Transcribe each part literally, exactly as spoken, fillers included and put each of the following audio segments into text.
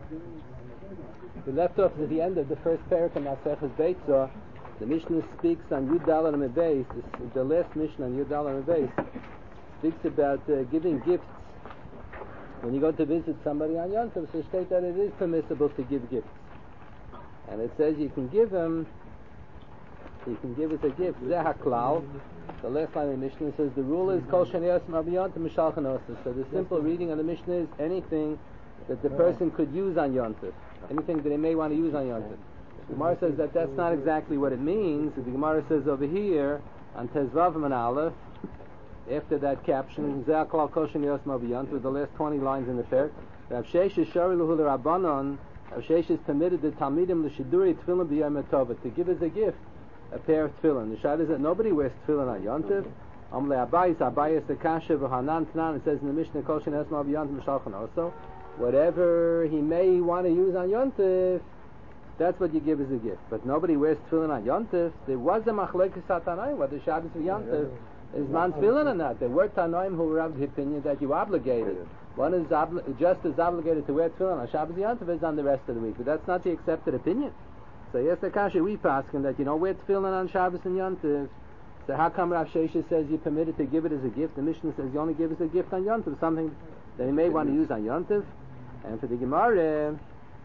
We left off at the end of the first parak in Maseches Beitzah. The Mishnah speaks on Yud Daled Amud Beis. The last Mishnah on Yud Daled Amud Beis speaks about uh, giving gifts. When you go to visit somebody on Yom Tov, so state that it is permissible to give gifts. And it says you can give them, you can give as a gift. Zeh haklal. The last line of the Mishnah says the rule is kol sheniyos mabiyont mishalchan osa. So the simple reading of the Mishnah is anything that the person could use on Yom Tov, anything that they may want to use on Yom Tov. The Gemara says that that's not exactly what it means. The Gemara says over here on Tezvav and Aleph, after that caption, Zeh haklal kol sheniyos mabiyont, with the last twenty lines in the parak, Rav Sheish is shari luhu l'Rabbanon. Rav Sheish is permitted the Talmidim l'shiduri tefillin b'yom tov to give as a gift a pair of tefillin. The shad is that nobody wears tefillin on Yom Tov. Am le'abayis, abayis the kasha v'hanan tanan. It says in the Mishnah, kol sheniyos mabiyont mishalchan also. Whatever he may want to use on Yom Tov, that's what you give as a gift. But nobody wears tefillin on Yom Tov. There was a machlekes Tanoim whether Shabbos of Yom Tov is man tefillin or not. There were Tanoim who were of the opinion that you obligated. One is obli- just as obligated to wear tefillin on Shabbos of Yom Tov as on the rest of the week. But that's not the accepted opinion. So yes, the kasha we paskin that you don't wear tefillin on Shabbos and Yom Tov. So how come Rav Shesha says you're permitted to give it as a gift? The Mishnah says you only give it as a gift on Yom Tov, something that you may want to use on Yom Tov. And for the Gemara,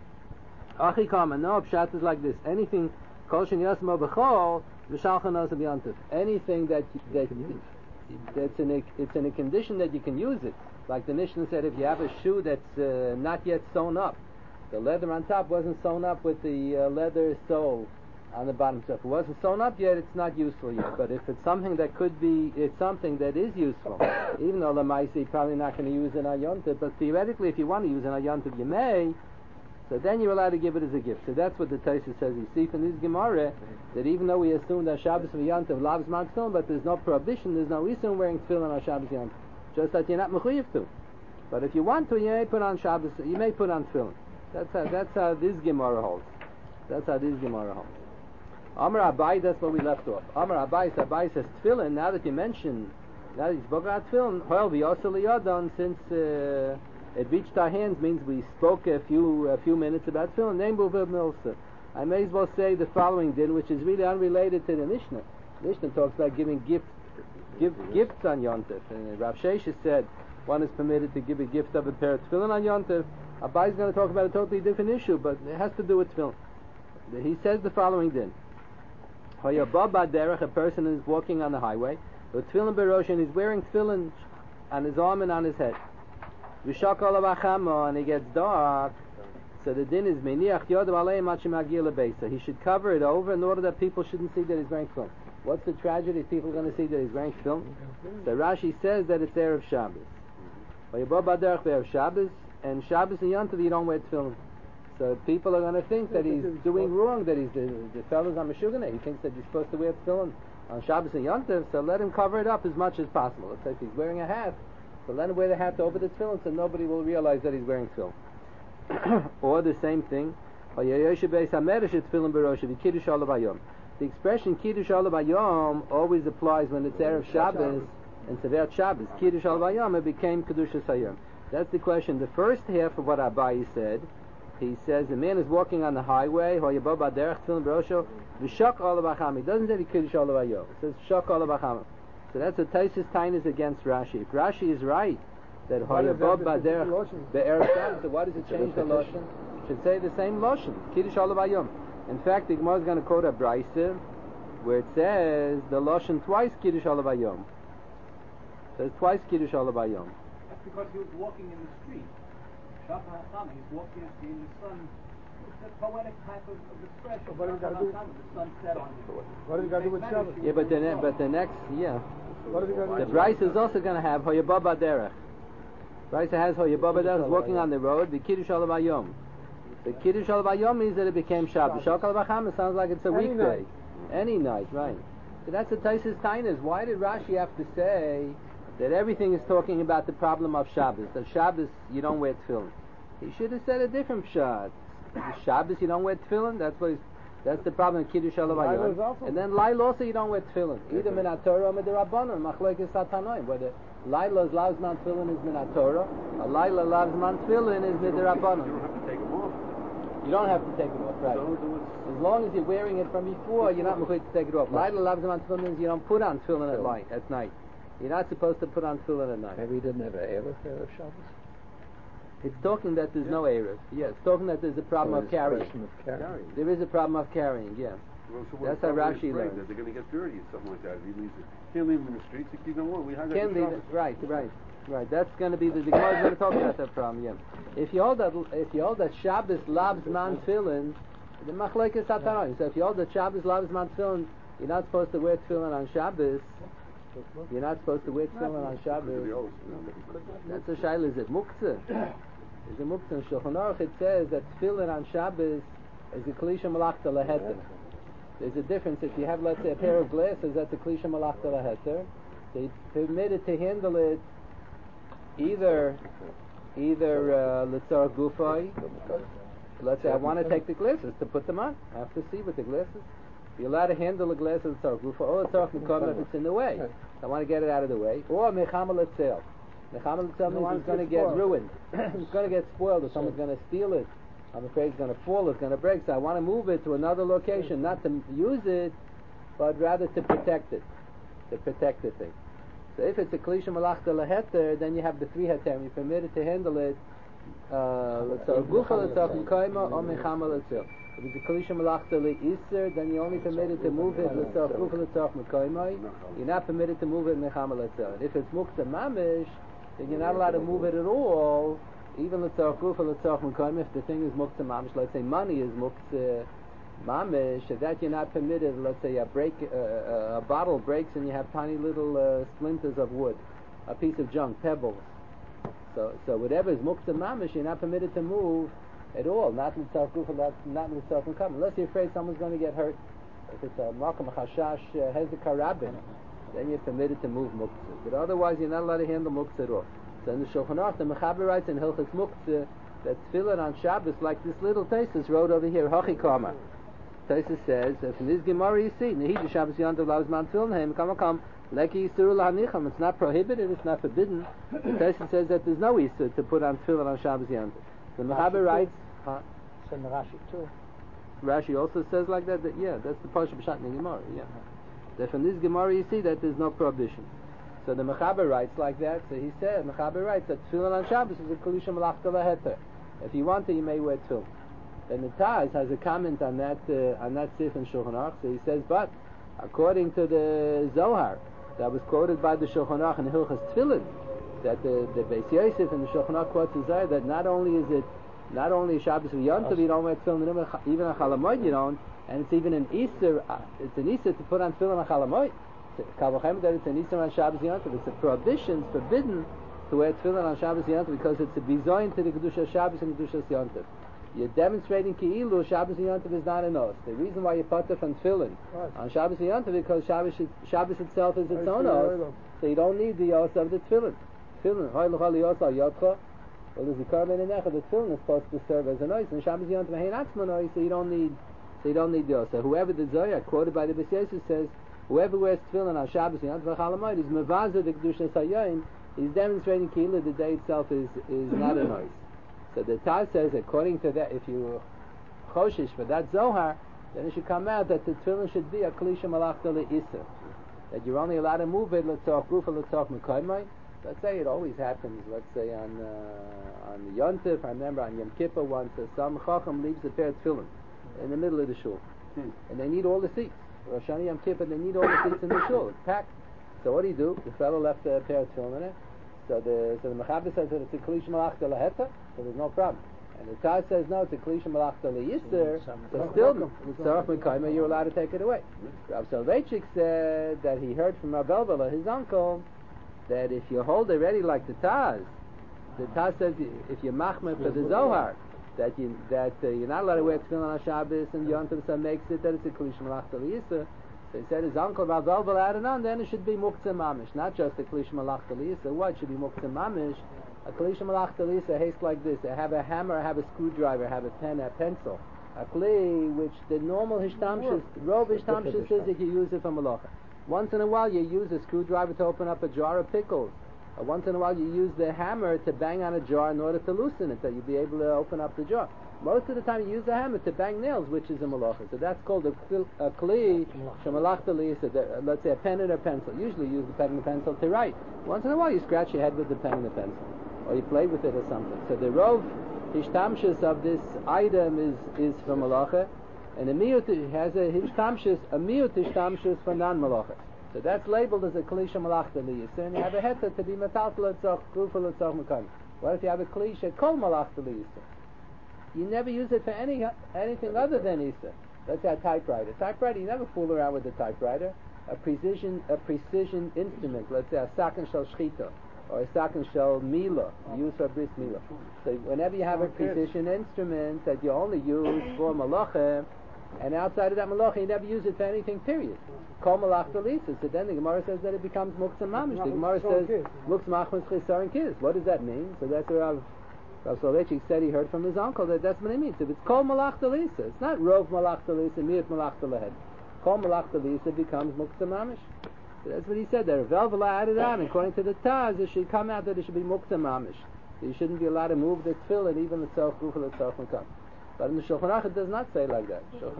Achi Kama, no, Pshat is like this. Anything, Kol Shen Yosmo B'chol, V'shalchan Os B'Yom. Anything that, that, that's in a, it's in a condition that you can use it. Like the Mishnah said, if you have a shoe that's uh, not yet sewn up, the leather on top wasn't sewn up with the uh, leather sole on the bottom. So if it wasn't sewn up yet, it's not useful yet. But if it's something that could be, it's something that is useful, even though the Maisi probably not going to use it on Yom Tov, but theoretically, if you want to use it on Yom Tov, you may. So then you're allowed to give it as a gift. So that's what the Taisa says. You see from this Gemara that even though we assume that Shabbos of Yom Tov loves man tefillin, but there's no prohibition, there's no issue wearing tefillin on Shabbos Yom Tov, just that you're not mechuyev to. But if you want to, you may put on Shabbos, you may put on tefillin. That's how, that's how this Gemara holds. That's how this Gemara holds. Amar Abai, that's where we left off. Amar Abai, Abai says tefillin. Now that you mention, now that you spoke about tefillin, hoil v'yosel liyadon, since uh, it reached our hands, means we spoke a few a few minutes about tefillin. Name b'uv milsa. I may as well say the following din, which is really unrelated to the Mishnah. The Mishnah talks about giving gifts, give gifts on Yom Tov. And Rav Shesha said one is permitted to give a gift of a pair of tefillin on Yom Tov. Abai is going to talk about a totally different issue, but it has to do with tefillin. He says the following din. A person is walking on the highway with tefillin berosh, and he's wearing tefillin on his arm and on his head. And it gets dark, so the din is meniach yodam aleim ad shemagil lebeisa. He should cover it over in order that people shouldn't see that he's wearing tefillin. What's the tragedy? People are going to see that he's wearing tefillin. So Rashi says that it's erev Shabbos. Erev Shabbos, and Shabbos and Yom Tov you don't wear tefillin. So people are going to think that he's doing wrong, that he's the, the fellow's on Meshuggah. He thinks that you're supposed to wear tefillin on Shabbos and Yom Tov, so let him cover it up as much as possible. Let's say if he's wearing a hat, so let him wear the hat over the tefillin so nobody will realize that he's wearing tefillin. Or the same thing, the expression Kiddush Olav Hayom always applies when it's Erev Shabbos and Sever Shabbos. Kiddush Olav Hayom, it became Kedushas Hayom. That's the question. The first half of what Abai said, he says the man is walking on the highway. He doesn't say Kiddush Olav Hayom. It says Shak Olav Hacham. So that's a Taisus Tainas against Rashi. If Rashi is right that Hoyabab Baderech Be'erev Shabbos, so why does it change the lashon? It should say the same lashon, Kiddush Olav Hayom. In fact, the Gemara is going to quote a Brisa where it says the lashon twice Kiddush Olav Hayom. It says twice Kiddush Olav Hayom. That's because he was walking in the street. Shach HaChama, he's walking in the sun. It's a poetic type of, of expression. What do you got to do? The sun set on him. What do you got to do with Shabbos? Yeah, but the ne- but the next yeah, What do you got to do? the Brisa is also going to have Hoyabab Baderech. Brisa has Hoyabab Baderech walking on the road. The Kiddush Olav Hayom. The Kiddush Olav Hayom means that it became Shabbos. Shach Olav Hacham sounds like it's a Any weekday. night. Any night, right? So that's the Taisus Tainas. Why did Rashi have to say that everything is talking about the problem of Shabbos? That Shabbos you don't wear tefillin. He should have said a different pshat. Shabbos you don't wear tefillin. That's what. That's the problem in Kiddush Olav Hayom. And then Laila also you don't wear tefillin. Either minat Torah or midrabanan. Machlekes Satanoim. Whether Laila's loves man tefillin is minat Torah, or Laila loves man tefillin is midrabanan. You don't have to take them off. You don't have to take it off, right? As long as you're wearing it from before, you're not supposed to take it off. Laila loves on tefillin means you don't put on tefillin at night. At night, you're not supposed to put on tefillin at night. Maybe he didn't have an Erev, Erev Shabbos? It's talking that there's no erev. Yeah, it's talking that there's a problem So of there's a carrying. question of carrying. There is a problem of carrying. Yeah. Well, so That's what- how what Rashi afraid learns. that they're going to get dirty or something like that. If he leaves it, can't leave them in the streets. If you don't want, we have that. Can't in leave Shabbos. it. Right, right, right. That's going to be the, the Gemara is going to talk about that problem. Yeah. If you hold that, if you hold that Shabbos labs man tefillin, the machlekes hataron. So if you hold that Shabbos labs man tefillin, you're not supposed to wear tefillin on Shabbos. You're not supposed to wear tefillin on Shabbos. That's a shaila. Is it muktzah? Is it muktzah? In Shulchan Aruch it says that tefillin on Shabbos is a klisha malachta leheter. There's a difference. If you have, let's say, a pair of glasses, that's a klisha malachta leheter. They permitted to handle it either either l'tzar gufay. Let's say I want to take the glasses to put them on. I have to see with the glasses. You're allowed to handle the glasses l'tzar gufay or l'tzar mekam if it's in the way. I want to get it out of the way. Or mechama l'tzel. Mechama l'tzel means it's going to get ruined. It's going to get spoiled, or someone's going to steal it. I'm afraid it's going to fall, it's going to break, so I want to move it to another location, not to use it, but rather to protect it, to protect the thing. So if it's a klisha malachta leheter, then you have the three heterim. You're permitted to handle it, let's say, gufa l'tzach mekayma or mechama l'tzil. If it's a klisha malachta le'iser, then you're only permitted to move it l'tzach gufa l'tzach mekayma. You're not permitted to move it mechama l'tzil. And if it's mukta mamish, then you're not allowed to move it at all. Even l'tzarech gufa l'tzarech mekayim, if the thing is muktzah mamish, let's say money is muktzah mamish, if that you're not permitted, let's say a break, uh, a bottle breaks and you have tiny little uh, splinters of wood, a piece of junk, pebbles. So, so whatever is muktzah mamish, you're not permitted to move at all. Not l'tzarech gufa, not l'tzarech mekayim, unless you're afraid someone's going to get hurt. If it's a makam chashash hezek harabin, then you're permitted to move muktzah. But otherwise, you're not allowed to handle muktzah at all. So in the Shulchan Aruch, the Mechaber writes in Hilchos Muktzah that tefillin on Shabbos, like this little Taisus wrote over here, Hachi Kama. Taisus says, from this Gemara you see, Nehidu Shabbos Yontav Lavos Man Tefillin Heim, Kama Kam, Leki Yisuru Lahanicham. It's not prohibited, it's not forbidden. The Taisus says that there's no Yisur to put on tefillin on Shabbos Yontav. The Mechaber writes, huh? It's in the Rashi too. Rashi also says like that, that yeah, that's the Parsha B'Shat in the Gemara, yeah. That from this Gemara you see that there's no prohibition. So the Mechaber writes like that. So he said, Mechaber writes that tefillin on Shabbos is a klisha malachta leheter. If you want to, you may wear tefillin. Then the Taz has a comment on that uh, on that sif in Shulchan Aruch. So he says, but according to the Zohar that was quoted by the Shulchan Aruch in Hilchos Tefillin, that the the Beis Yosef and the Shulchan Aruch quotes the Zohar that not only is it not only Shabbos v'Yontav you don't wear tefillin, even on Chol Hamoed you don't, and it's even an Easter. Uh, it's an Easter to put on tefillin on Chol Hamoed. That it's an Easter on Shabbos Yontav. It's a prohibition, it's forbidden to wear tefillin on Shabbos Yontav because it's a bizoin to the Kedusha Shabbos and Kedusha Yontav. You're demonstrating Ki'ilu Shabbos Yontav is not enough. The reason why you put from tefillin right. on Shabbos Yontav because Shabbos, Shabbos itself is its own oath, so you don't need the oath of the tefillin. Tefillin, well, there's a carbon in there. The tefillin is supposed to serve as an oath, and Shabbos Yontav ain't atzman oath, so you don't need, so you don't need the oath. So whoever the Zohar quoted by the Beis Yosef says, whoever wears tefillin on Shabbos Yontav v'Chol Hamoed is mevazer the Kedusha Hayom. He's demonstrating Keilah the day itself is, is not a noise. So the Taz says, according to that, if you choshish for that Zohar, then it should come out that the tefillin should be a klisha malachta le'isa. That you're only allowed to move it, let's talk gufa, let's talk mekayimai. Let's say it always happens, let's say on uh, on the Yontif, I remember on Yom Kippur once, uh, some chacham leaves a pair of tefillin in the middle of the shul. Hmm. And they need all the seats. Rosh Hashanah Yom Kippur, they need all the seats in the shul. It's packed. So what do you do? The fellow left a pair of tefillin in it. So the so the Mechaber says that it's a klisha malachta leheta, so there's no problem. And the Taz says no, it's a klisha malachta leyister, so still, Tzarech Mekayma, you're allowed to take it away. Rav Soloveitchik said that he heard from Rav Elvela, his uncle, that if you hold it ready like the Taz, the Taz says if you're machmer for the Zohar, that you that uh, you're not allowed to wear tefillin on Shabbos, and Yom Tov so makes it that it's a klisha malachta leyister. So he said his uncle Rav Elvela added on, then it should be muktzah mamish, not just a klisha malachta leyister. What should be muktzah mamish? A klisha malachta leyister haste like this: I have a hammer, I have a screwdriver, I have a pen, a pencil, a kli, which the normal hishtamshus, rov hishtamshus is that you use it for malacha. Once in a while, you use a screwdriver to open up a jar of pickles. Uh, once in a while you use the hammer to bang on a jar in order to loosen it, that you'll be able to open up the jar. Most of the time you use the hammer to bang nails, which is a malacha. So that's called a kli, a kli shemalachta liyisa. Let's say a pen and a pencil. Usually you use the pen and the pencil to write. Once in a while you scratch your head with the pen and the pencil, or you play with it or something. So the rov hishtamshus of this item is is for malacha, and a miyut has a hishtamshus, a miyut hishtamshus for non-malacha. So that's labeled as a kli shemalachta liyisa, and you have a heta to be metal l'tzach kufa l'tzach mekan. What if you have a kli shekol malachta liyisa? You never use it for any anything other than Isa. Let's say a typewriter. Typewriter, you never fool around with a typewriter. A precision a precision instrument, let's say a saken shel shchita, or a saken shel mila, used for bris mila. So whenever you have a precision instrument that you only use for malacha, and outside of that malacha you never use it for anything, period. Kol malachta lisa. So then the Gemara says that it becomes muktzah mamish. The Gemara says muktzah machmas chisar and kiz. What does that mean? So that's where I've Rav Soloveitchik said he heard from his uncle that that's what it means. If it's kol malachta lisa, it's not rov malachta lisa, miut malachta lehed. Kol malachta lisa becomes muktzah mamish. So that's what he said there. Velvela added on. According to the Taz, it should come out that it should be muktzah mamish. So you shouldn't be allowed to move the tefillin, even the tzarech rucha, the tzarech makam. But in the Shulchan Aruch it does not say like that. Shulchan...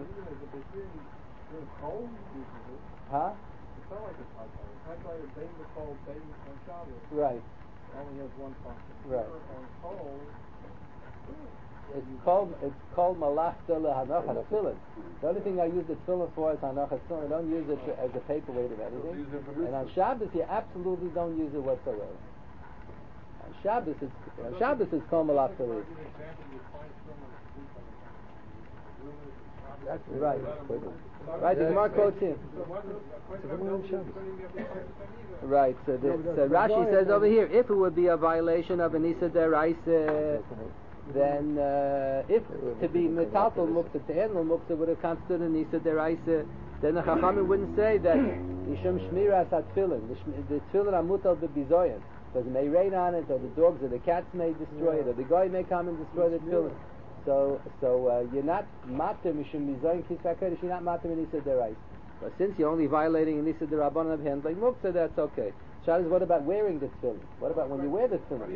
Huh? It's not like a typewriter. Typewriter, bang the coal, bang on Shabbos. Right. Only has one function. Right. On coal, it's called it's called malachta lehanachas tefillin. The only thing I use the tefillin for is hanachas tefillin. I don't use it as a paperweight of anything. And on Shabbos you absolutely don't use it whatsoever. On Shabbos it's on Shabbos it's called malachta lehanachas. That's right. Right, the Gemara quotes him. Right, so, the, so Rashi says over here, if it would be a violation of an Issa Deraisa, then uh, if to be metaltal muktzah, to handle muktzah would have constituted an Issa Deraisa, then the Chachamim wouldn't say that Mishum Shmiras HaTfilin, the Tfilin Amutal Bebizoyan, because it may rain on it, or the dogs or the cats may destroy it, or the guy may come and destroy the Tfilin. So, so uh, you're not mater mishum mizoyin kisvei kodesh. You're not mater in Issa Deraisa. But since you're only violating an Issa Derabanan of handling muktzah, that's okay. Shabbos, what about wearing the tefillin? What about when you wear the tefillin?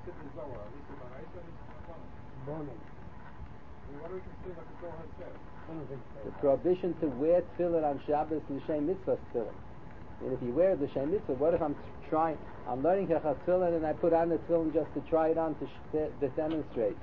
The prohibition to wear tefillin on Shabbos is Shem Mitzvah tefillin. And if you wear the Shem Mitzvah, what if I'm trying, I'm learning Hechas tefillin and I put on the tefillin just to try it on to, sh- to, to demonstrate?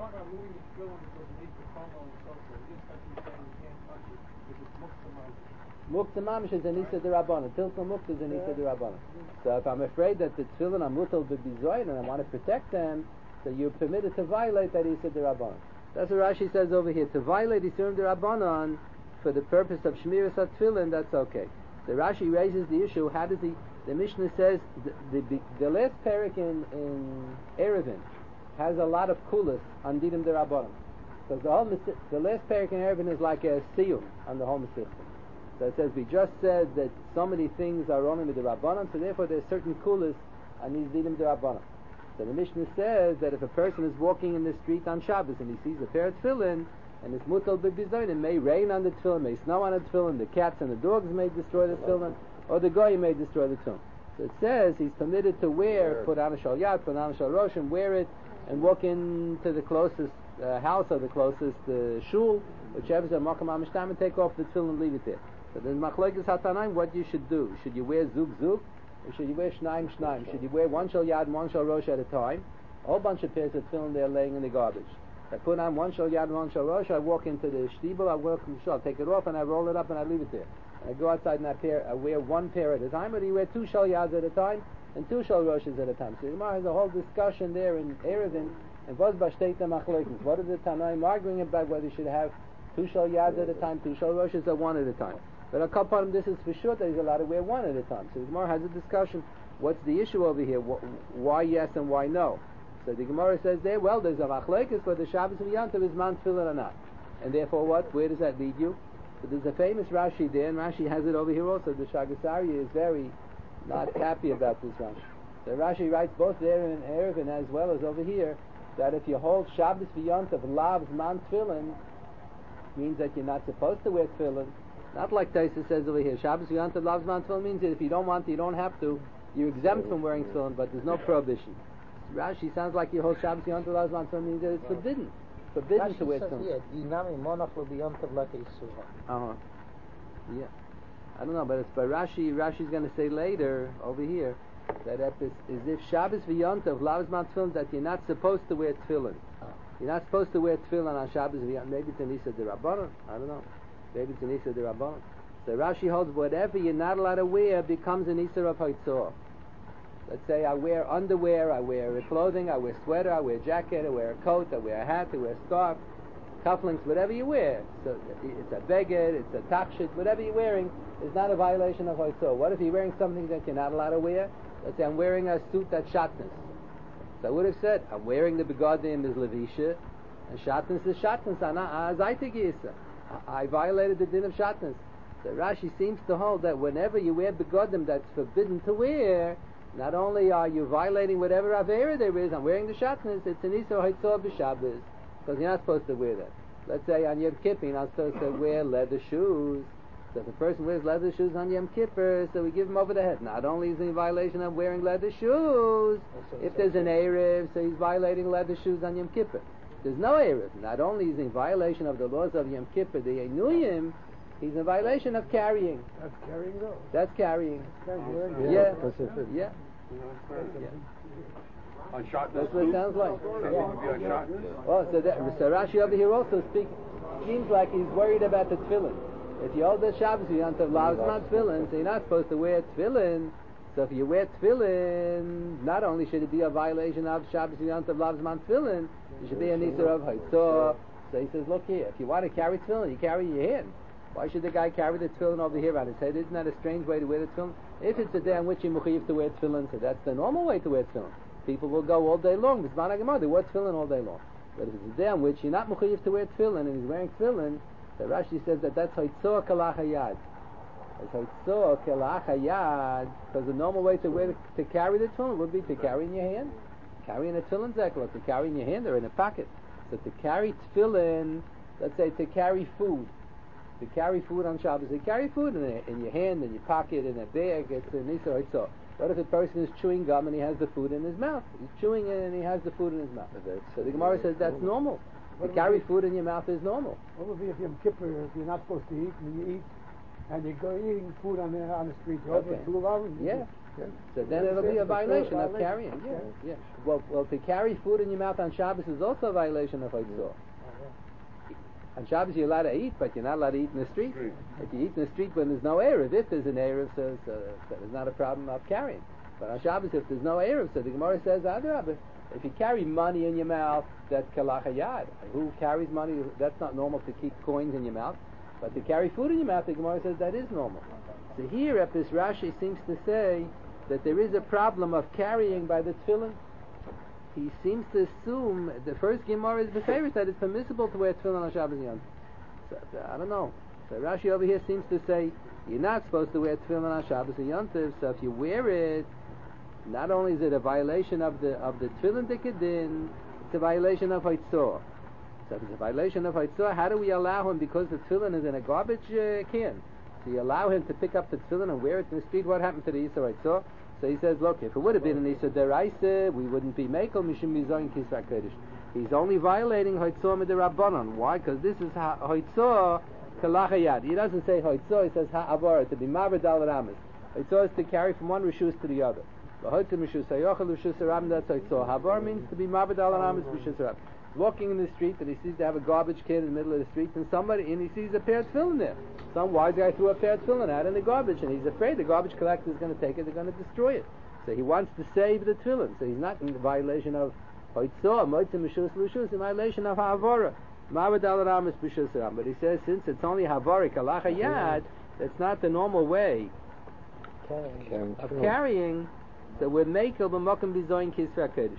Muktzah mamish is an Issa D'Rabbanan. Tiltul muktzah is an Issa D'Rabbanan. So if I'm afraid that the tefillin are mutal b'bizoyin and I want to protect them, so you're permitted to violate that Issa D'Rabbanan. That's what Rashi says over here. To violate Issa D'Rabbanan for the purpose of Shmiras HaTfilin, that's okay. So Rashi raises the issue, how does he, the Mishnah says, the, the, the last parak in, in Erevin has a lot of kulas on Dinim D'Rabbanan. Because the whole, the last parak in Erevin is like a siyum on the whole Masechta. So it says, we just said that so many things are only with the Rabbanan, so therefore there's certain kulas on these Dinim D'Rabbanan. So the Mishnah says that if a person is walking in the street on Shabbos and he sees a pair of tefillin, and it's mutal b'bizoyin, it may rain on the tefillin, may snow on the tefillin, the cats and the dogs may destroy the tefillin, or the goy may destroy the tefillin. So it says he's permitted to wear, put on a shal yad, put on a shal rosh, and wear it, and walk into the closest uh, house or the closest uh, shul, whichever is a makam amishtam, and take off the tefillin and leave it there. So then machlokes hatanaim, what you should do? Should you wear zug zug, or should you wear shnaim shnaim? Should you wear one shal yad and one shal rosh at a time? A whole bunch of pairs of tefillin there laying in the garbage. I put on one shal yad and one shal rosh, I walk into the shtibel, I walk in the shul, I take it off and I roll it up and I leave it there. And I go outside and I, pair, I wear one pair at a time, or do you wear two shal yads at a time and two shal roshes at a time? So the Gemara has a whole discussion there in Erevin, and what's b'shteita machlokes? What are the Tanaim arguing about whether you should have two shal yads at a time, two shal roshes, or one at a time? But a couple of them, this is for sure that he's allowed to wear one at a time. So the Gemara has a discussion. What's the issue over here? Why yes and why no? So the Gemara says there, well, there's a machlekes whether Shabbos and Yantav is man tefillin or not. And therefore what? Where does that lead you? So there's a famous Rashi there, and Rashi has it over here also. The Shagasari is very not happy about this Rashi. So Rashi writes both there in Erevin as well as over here, that if you hold Shabbos v'Yantav lavs man tefillin, means that you're not supposed to wear tefillin. Not like Taisa says over here, Shabbos v'Yantav lavs man tefillin means that if you don't want to, you don't have to. You're exempt from wearing tefillin, but there's no prohibition. Rashi sounds like your whole Shabbos Yom Tov Lavzman Tefillin means that it's forbidden. Forbidden to wear tefillin. Uh-huh. Yeah. I don't know, but it's by Rashi. Rashi's going to say later, over here, that if it's, is if Shabbos Yom Tov Lavzman Tefillin, that you're not supposed to wear tefillin. You're not supposed to wear tefillin on Shabbos Yom Tov. Maybe it's an Issa de Rabbanon. I don't know. Maybe it's an Issa de Rabbanon. So Rashi holds whatever you're not allowed to wear becomes an Issa of Haitzor. Let's say I wear underwear, I wear clothing, I wear sweater, I wear jacket, I wear a coat, I wear a hat, I wear a scarf, cufflinks, whatever you wear. So it's a beged, it's a takshit, whatever you're wearing is not a violation of Haitzor. What if you're wearing something that you're not allowed to wear? Let's say I'm wearing a suit that's shatnez. So I would have said, I'm wearing the begodim is levisha, and shatnez is shatnez. I violated the din of shatnez. So Rashi seems to hold that whenever you wear begodim that's forbidden to wear, not only are you violating whatever avera there is, I'm wearing the shatnez, it's an Isur Haitzor b'Shabbos, because you're not supposed to wear that. Let's say on Yom Kippur, you're not supposed to wear leather shoes. So if a person wears leather shoes on Yom Kippur, so we give him over the head. Not only is he in violation of wearing leather shoes, if there's an Erev, so he's violating leather shoes on Yom Kippur. If there's no Erev, not only is he in violation of the laws of Yom Kippur, the Einuyim, he's in violation of carrying. That's carrying though. That's carrying. Carrying. Yeah. Yeah. Yeah. On shot. That's what it sounds like. Yeah. Oh, so, that, so Rashi over here also speaks. Seems like he's worried about the tefillin. If you hold the Shabbos, you don't have lavzman tefillin, so you're not supposed to wear tefillin. So if you wear tefillin, not only should it be a violation of Shabbos, you don't have lavzman tefillin, it should be an Isur of Haitzor. So he says, look here, if you want to carry tefillin, you carry in your hand. Why should the guy carry the tefillin over here on his head? Isn't that a strange way to wear the tefillin? If it's a day on which you're mechuyev to wear tefillin, so that's the normal way to wear tefillin. People will go all day long. They wear tefillin all day long. But if it's a day on which you're not mechuyev to wear tefillin and he's wearing tefillin, the Rashi says that that's Haitzor kalach hayad. It's Haitzor kalach hayad, because the normal way to wear to carry the tefillin would be to carry in your hand. Carrying a tefillin zekla, to carry in your hand or in a pocket. So to carry tefillin, let's say to carry food. To carry food on Shabbos, to carry food in, a, in your hand, in your pocket, in a bag, it's an Isur Haitzor. What if a person is chewing gum and he has the food in his mouth? He's chewing it and he has the food in his mouth. So the Gemara says that's normal. To carry food in your mouth is normal. What would be if Yom Kippur, if you're not supposed to eat and you eat, and you go eating food on the on the street, you Okay. open two hours? Yeah. Yeah. So then it'll be a violation of carrying. Yeah. Yeah. Well, well, to carry food in your mouth on Shabbos is also a violation of Haitzor. On Shabbos you're allowed to eat, but you're not allowed to eat in the street. Street. If you eat in the street when there's no Erev, if there's an Erev, so, so, so there's not a problem of carrying. But on Shabbos, if there's no Erev, so the Gemara says, Adrabah, if you carry money in your mouth, that's kalach hayad. Who carries money? That's not normal to keep coins in your mouth. But to carry food in your mouth, the Gemara says that is normal. So here, at this Rashi seems to say that there is a problem of carrying by the tefillin. He seems to assume the first Gemara is the favorite that it's permissible to wear tefillin on Shabbos Yom Tov. So, so I don't know. So Rashi over here seems to say you're not supposed to wear tefillin on Shabbos Yom Tov. So if you wear it, not only is it a violation of the of the tefillin dikadin, it's a violation of Haitzor. So if it's a violation of Haitzor, how do we allow him, because the tefillin is in a garbage uh, can, so you allow him to pick up the tefillin and wear it in the street? What happened to the Isur Haitzor? So he says, look, if it would have been an Isur Deraisa, we wouldn't be Mekel Mishum Mizoyin Kisra Kodesh. He's only violating Haitzor Midirabbanon. Why? Because this is ha- Haitzor Kalach Hayad. He doesn't say Haitzor, he says Ha'avara, to be Maved Al Ramas. Haitzor is to carry from one Rishus to the other. Ha'Haitzor Rishus Hayochel Rishus Haram, that's Haitzor. Ha'avara means to be Maved Al Ramas Rishus Haram. Walking in the street and he sees they have a garbage can in the middle of the street, and somebody, and he sees a pair of tefillin there. Some wise guy threw a pair of tefillin out in the garbage, and he's afraid the garbage collector is going to take it, they're going to destroy it. So he wants to save the tefillin. So he's not in violation of Haitzor, Moitzim Mishus Lushus, in violation of Ha'avara. Ma'avad al Ramas B'Shus Ram. But he says, since it's only Ha'avara Kalach Hayad, that's not the normal way Carrying. of carrying, so we're Mekel B'Mokim B'Zoyin Kisra Kodesh.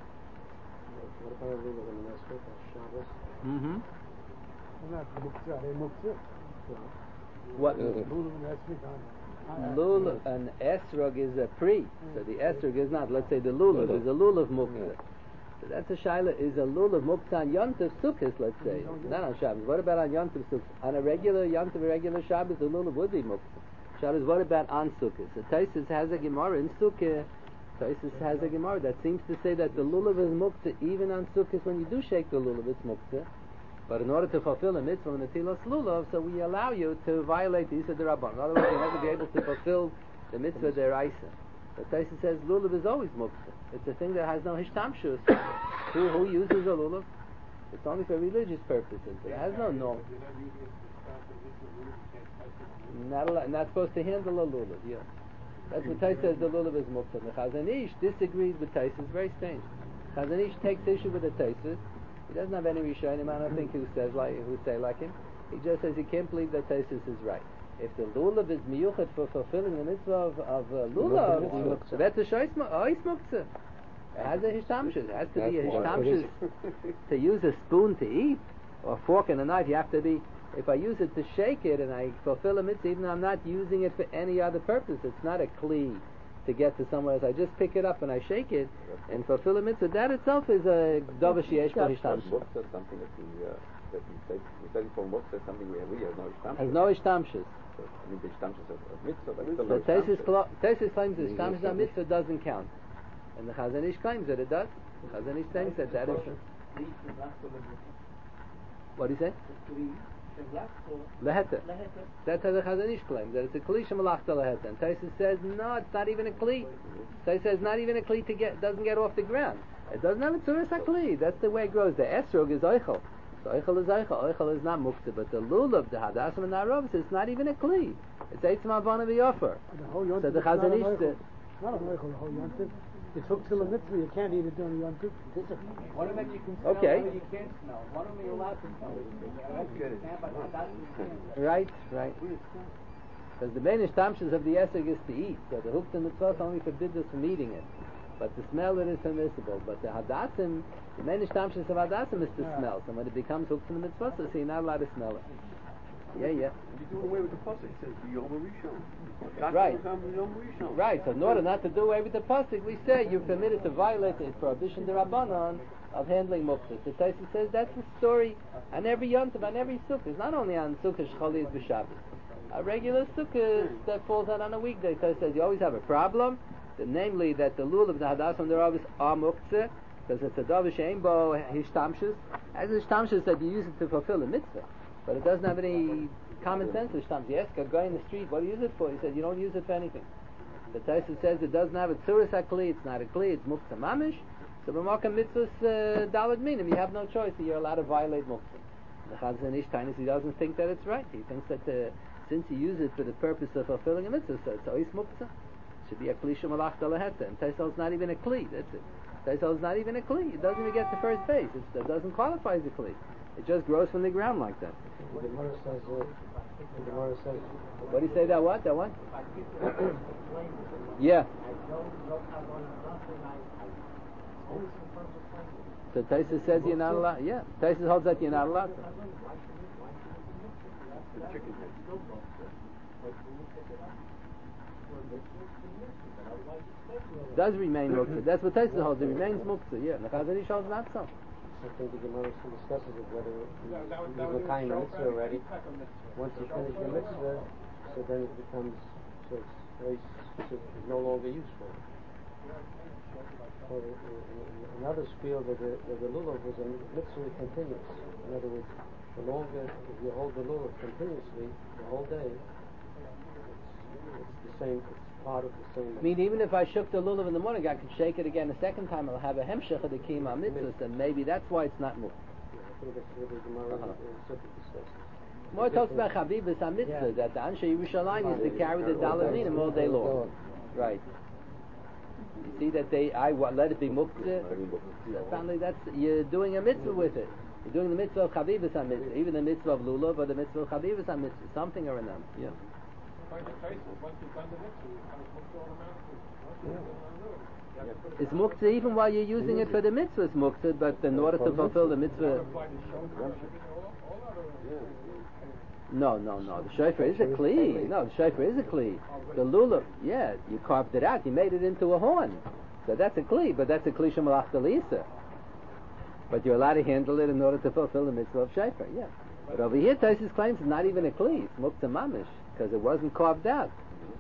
Mm-hmm. Not muktzah, they muktzah. What? Lulav and esrog. Lulav, an esrog is a pre. So the esrog is not, let's say the lulav is a lulav muktzah. So that's a shaila, is a lulav muktzah on Yontav Sukkot, let's say. Not on Shabbos. What about on Yontav Sukkot? On a regular Yontav, a regular Shabbos, the lulav would be muktzah. Pshat is, what about on Sukkah? So Taisus has a Gemara in Sukkah. Taisus has a Gemara that seems to say that the lulav is muktzah even on Sukkahs. When you do shake the lulav, it's muktzah. But in order to fulfill a mitzvah in the Tilos lulav, so we allow you to violate the Yisod Rabban. Otherwise, you'll never be able to fulfill the mitzvah deraisa. But Taisus says lulav is always muktzah. It's a thing that has no hishtamshus. who, who uses a lulav? It's only for religious purposes, but it has no norm. Not, al- not supposed to handle a lulav, yeah. That's what Taisus says, the lulav is muktzah. The Chazon Ish disagrees with Taisus. Very strange. Chazon Ish takes issue with the Taisus. He doesn't have any Rishonim. I don't think who says like who say like him. He just says he can't believe that Taisus is right. If the lulav is miyuchat for fulfilling the mitzvah of, of uh, lulav, so that's a shoyz muktzah. It has a hishtamshus. It has to be a hishtamshus to use a spoon to eat, or a fork and a knife. You have to be. If I use it to shake it and I fulfill a mitzvah, even though I'm not using it for any other purpose, it's not a kli to get to somewhere else. I just pick it up and I shake it and fulfill a mitzvah. That itself is a davar sheyesh bo hishtamshus. Muktzah, something that we uh, that we say we say for muktzah, something we have we have no hishtamshus. Has no hishtamshus. So, I mean the hishtamshus of, of mitzvah, but still So no hishtamshus. Taisus claims the hishtamshus of mitzvah doesn't count, and the Chazon Ish claims that it does. The Chazon Ish thinks that that is. What do you say? Leheta. That's how the Chazon Ish claims, that it's a kli shemalachta leheta. And Taisus says, no, it's not even a kli. Taisus says, not even a kli to get, doesn't get off the ground. It doesn't have a tzuras hakli. That's the way it grows. The esrog is oichel. So oichel is oichel. Oichel is not muktzah. But the lulav, the hadasim and the arovas, it's not even a kli. It's eitzim avon of the offer. So the Chazon Ish said, not an oichel, the whole yontif. It's hooked to the mitzvah. You can't eat it during yontif. One of them you can smell, Okay. one of them you can't smell. One of them you're allowed to smell. That's good. right, right. Because the main ishtamshus of the esrog is to eat. So the hooked in the mitzvah only forbids us from eating it. But to smell it is permissible. But the hadasim, the main ishtamshus of hadasim is to Yeah. smell. So when it becomes hooked in the mitzvah, so you're not allowed to smell it. Yeah, yeah. You do away with the pasuk. It says Yom Rishon. Right. Yom Rishon. Right, so in order not to do away with the pasuk, we say you're permitted to violate the prohibition derabanan of handling muktzah. So Taisus says that's the story on every yontiv, on every sukkah. It's not only on sukkah shchali b'Shabbos. A regular sukkah that falls out on a weekday. Taisus says you always have a problem, that namely that the lulav, the hadasim, and the rabbis are muktzah, because it's a davar she'ein bo hishtamshus. As a hishtamshus that you use it to fulfill a mitzvah. But it doesn't have any common sense this time. You ask a guy in the street, what do you use it for? He says, you don't use it for anything. The Taisus says it doesn't have a tzuras hakli, it's not a kli, it's muktzah mamish. So b'makam mitzvahs uh, dalad minim, you have no choice, you're allowed to violate muktzah. The Chazon Ish Tainis, he doesn't think that it's right. He thinks that uh, since you use it for the purpose of fulfilling a mitzvah, so it's always muktzah. It should be a kli shemalachta leheta. And Taisus is not even a kli, that's it. Taisus is not even a kli, it doesn't even get to first base. It's, it doesn't qualify as a kli. It just grows from the ground like that. The Gemara says, uh, the Gemara says, What do you say, that what? That what? Yeah. So Taisus says you're not allowed. Yeah. Taisus holds that you're not allowed to. The chicken head. Does remain muktzah. That's what Taisus holds. It remains muktzah. Yeah. The Chazon Ish holds not so. I think the Gemara discusses it whether you kind the mitzvah already. Once you finish the mitzvah, so then it becomes so it's very so it's no longer useful. So uh, another spiel that the, that the lulav was a mitzvah continuous. In other words, the longer if you hold the lulav continuously the whole day, it's, it's the same. It's part of the same. I mean, even if I shook the lulav in the morning, I could shake it again a second time. I'll have a hemshech of the kiyama mitzvahs, and maybe that's why it's not muktzah. Yeah, I think that's what the Gemara uh-huh. discusses. More talks about chavibus mitzvah, yeah. That the Anshe Yerushalayim is to carry the daled minim all day long. Right. You see that they, I what, let it be muktzah. Apparently, that's you're doing a mitzvah with it. You're doing the mitzvah of chavibus mitzvah, even the mitzvah of lulav or the mitzvah of chavibus mitzvah, something or another. Yeah. It's muktzah even while you're using it for the mitzvah. It's muktzah, but in order to fulfill the mitzvah. No, no, no. The shofar is a kli. No, the shofar is a kli. The lulav, yeah, you carved it out. You made it into a horn. So that's a kli, but that's a kli shemalachta lisa. But you're allowed to handle it in order to fulfill the mitzvah of shofar. Yeah. But over here, Taisus claims it's not even a kli. It's muktzah mamish because it wasn't carved out.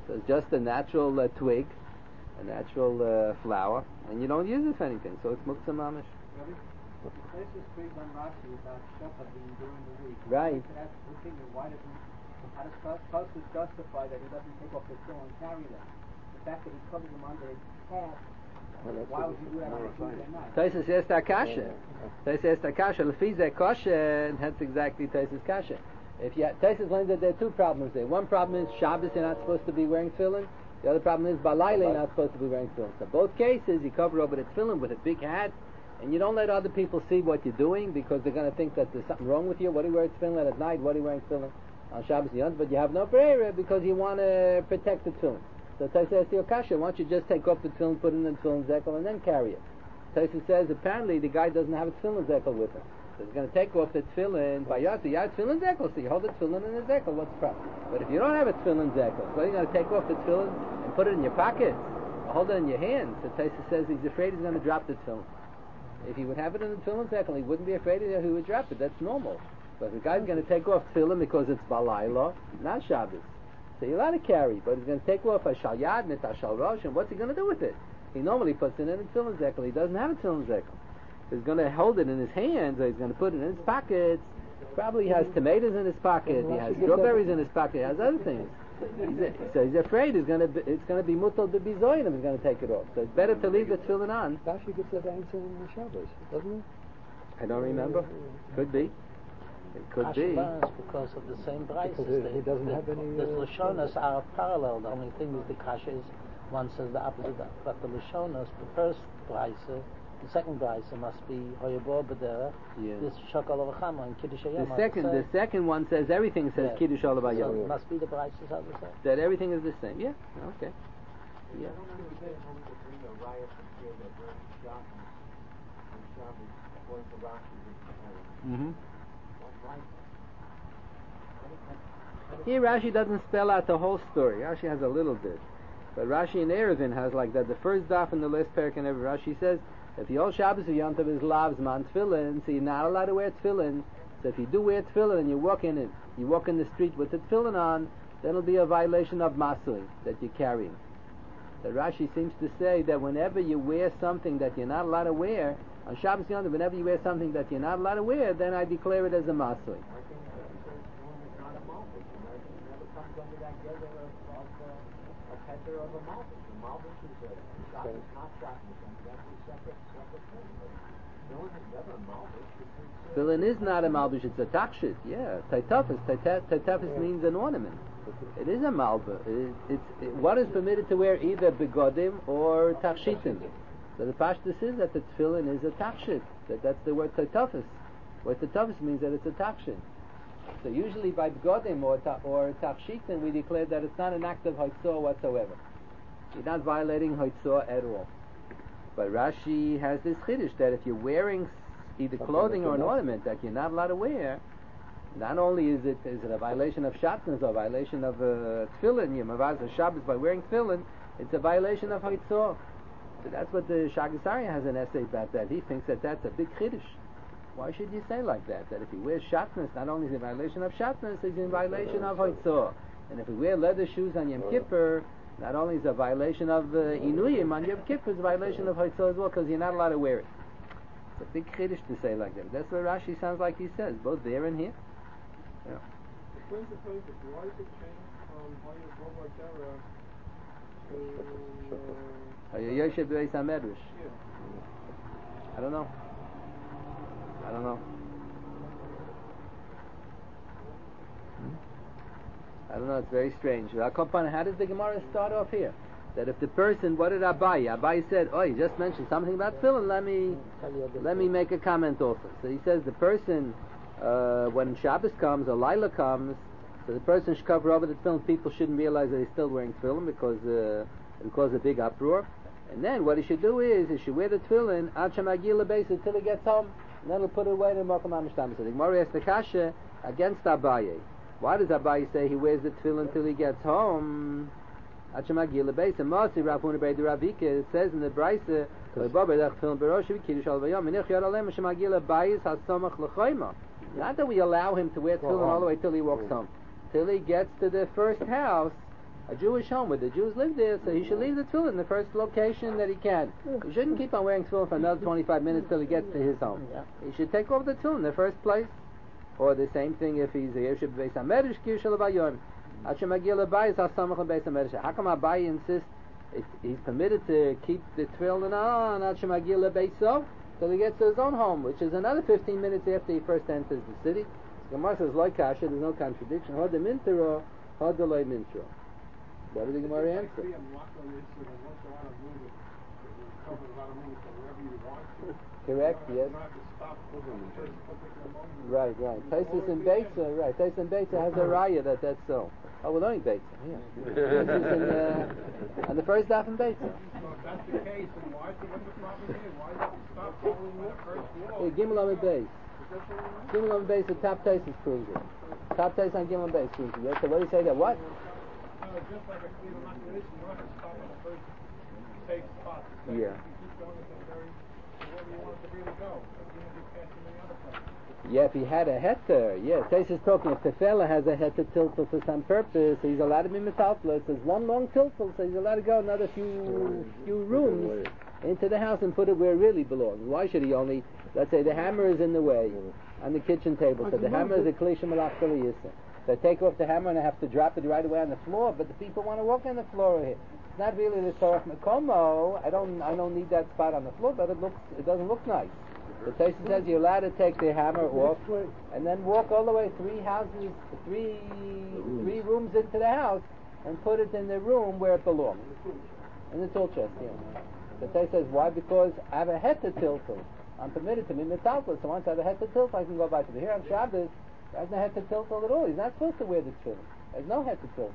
So it's just a natural uh, twig, a natural uh, flower, and you don't use it for anything. So it's muktzah mamish. Really? The places speaks on Rashi about Shabbat being during the week. Right. So that's the thing. Why doesn't how does Tosfos justify that he doesn't take off the tefillin and carry them? The fact that he covers them under his hat. Well, Why would you do that on a Tuesday night? Taisus says takasha. Taisus says takasha. Lefize kosher, and that's exactly Taisus kasha. If you Taisus learns that there are two problems there. One problem is Shabbos you're not supposed to be wearing tefillin. The other problem is Balayla you're not supposed to be wearing tefillin. So both cases you cover over the tefillin with a big hat, and you don't let other people see what you're doing because they're going to think that there's something wrong with you. What do you wear tefillin at night? What are you wearing tefillin on Shabbos? But you have no prayer because you want to protect the tefillin. So Taisus says to your kasha, why don't you just take off the tefillin, put it in the tefillin zekel, and then carry it? Taisus says apparently the guy doesn't have a tefillin zekel with him. So he's going to take off the tefillin by yatsu. You have tefillin zekel, so you hold the tefillin in the zekel. What's the problem? But if you don't have a tefillin zekel, so you're going to take off the tefillin and put it in your pocket, or hold it in your hand. So Taisus says he's afraid he's going to drop the tefillin. If he would have it in the tefillin zekel, he wouldn't be afraid that he would drop it. That's normal. But the guy's going to take off tefillin because it's balayla, not Shabbos. So you're allowed to carry, but he's going to take off a shal yad, mit a shal rosh, and what's he going to do with it? He normally puts it in a tefillin zekel. He doesn't have a tefillin zekel. He's going to hold it in his hands, or he's going to put it in his pockets. Probably he has tomatoes in his pocket. He has strawberries in his pocket. He has other things. He's a, so he's afraid he's going to be, it's going to be mutal bebizoyin if he's going to take it off. So it's better to leave the tefillin on. Rashi gets that answer in the Shabbos, doesn't it? I don't remember. Could be. It could Rashi be. learns because of the same prices. Because he- he doesn't the, have any, The uh, Lashonas are parallel. The only thing is the kasha is one says the opposite. But the Lashonas, the first price, the second price must be hoyabo b'derech. Yeah. This shakal avachama and kiddush The hayom. second, the second one says everything says Yeah. kiddush So olabayom. it must be the prices are the same. That everything is the same. Yeah. Okay. Yeah. I don't understand how we could bring a riot from here that during Shabbos, on Shabbos, according to Rashi, is Mm-hmm. why? Here Rashi doesn't spell out the whole story. Rashi has a little bit. But Rashi in Erevin has like that. The first daf in the last parak in every Rashi says, if the old Shabbos or Yom Tov is lavs man tefillin, so you're not allowed to wear tefillin. So if you do wear tefillin and you walk in it, you walk in the street with the tefillin on, then it'll be a violation of masui that you're carrying. The Rashi seems to say that whenever you wear something that you're not allowed to wear, on Shabbos Yom Tov, whenever you wear something that you're not allowed to wear, then I declare it as a masui. I think that says one is not a malvish. It never comes under that gather of, of uh, a tether of a malvish. A malvish is a Shabbos, not Shabbos. I mean, that's a separate, separate thing. But tefillin is never a malvish. It's, uh, Tefillin is not a malbish, it's a takshit, yeah. Taitafis, taitafis means an ornament. It is a malba. It, it's, it, what is permitted to wear either begodim or takshitim. So the pashtus is that the tefillin is a takshit. That, that's the word taitafis. What taitafis means that it's a takshit. So usually by begodim or, ta, or takshitim we declare that it's not an act of hoitzor whatsoever. You're not violating hoitzor at all. But Rashi has this chiddush that if you're wearing either clothing or an ornament that you're not allowed to wear, not only is it is it a violation of shatnez or a violation of uh, tefillin, you mavaz a Shabbos by wearing tefillin, it's a violation of hoitzor. So that's what the Shagasari has an essay about that. He thinks that that's a big chiddush. Why should you say like that? That if he wears shatnez, not only is it a violation of shatnez, it's in violation of hoitzor. And if we wear leather shoes on Yom Kippur, not only is it a violation of uh, inuyim on Yom Kippur, it's a violation of hoitzor as well because you're not allowed to wear it. It's a big chiddush to say like that. That's what Rashi sounds like he says, both there and here. Yeah. Explain the concept. Why is it changed from Hoya Boba Dera to... Uh, Yoshe Beis HaMedrash. yeah. I don't know. I don't know. I don't know, it's very strange. How does the Gemara start off here? That if the person, what did Abai? Abai said, oh, you just mentioned something about tefillin, let me, let me make a comment also. So he says the person, uh, when Shabbos comes or Lila comes, so the person should cover over the tefillin. People shouldn't realize that he's still wearing tefillin because uh, it'll cause a big uproar. And then what he should do is he should wear the tefillin ad shemagil lebeis until he gets home, and then he'll put it away in the makom hamishtam. So the Gemara has the kasha against Abaye. Why does Abaye say he wears the tefillin until he gets home? Ad shemagil lebeis. And Masi Rav Huna Beid Ravika, it says in the Brisa, not that we allow him to wear tefillin all the way till he walks home. Till he gets to the first house, a Jewish home where the Jews live there, so he should leave the tefillin in the first location that he can. He shouldn't keep on wearing tefillin for another twenty-five minutes till he gets to his home. He should take off the tefillin in the first place. Or the same thing if he's a Yeshib Beis HaMedrash, Kirshel Abayom. How come Abaye insists it, he's permitted to keep the tefillin on till he gets to his own home, which is another fifteen minutes after he first enters the city. So Gemara says, like Kasha, there's no contradiction. Hod mintero, hod loy mintero. What did the Gemara answer? Correct, yes. Right, right. Taisus and Beitza, right. Taisus and Beitza has a raya that that's so. Oh, we're learning Beitza, yeah. This is in, uh, on the first daf in Beitza. So if that's the case, then why is the what's the problem here? Why does it stop only with the first wall? Hey, Gimel on Beis. Gimel on Beis, the top Taisus proves it. Top Taisus on Gimel on Beis proves it. So what do you say that? What? No, just like a clean inoculation, you don't have to stop on the first safe spot. So Yeah. you keep going to the very, wherever you want it to really go. Even if you pass too many other places. Yeah, if he had a heter, yeah. Taisus is talking, if the fella has a heter tiltel for some purpose, he's allowed to be metalfel. There's one long tiltel, so he's allowed to go another few few rooms into the house and put it where it really belongs. Why should he only, let's say the hammer is in the way on the kitchen table, so the hammer is a klisha malach yisa. So I take off the hammer and I have to drop it right away on the floor, but the people want to walk on the floor here. It's not really the Torah Mekomo. I don't I don't need that spot on the floor, but it looks it doesn't look nice. The Taisus says you're allowed to take the hammer off and then walk all the way three houses, three three rooms into the house and put it in the room where it belongs. In the tool chest, yeah. The Taisus says, why? Because I have a heter tiltel. I'm permitted to be metalfel, so once I have a heter tiltel, I can go back to the here on Shabbos. He has no heter tiltel at all. He's not supposed to wear the tefillin. There's no heter tiltel.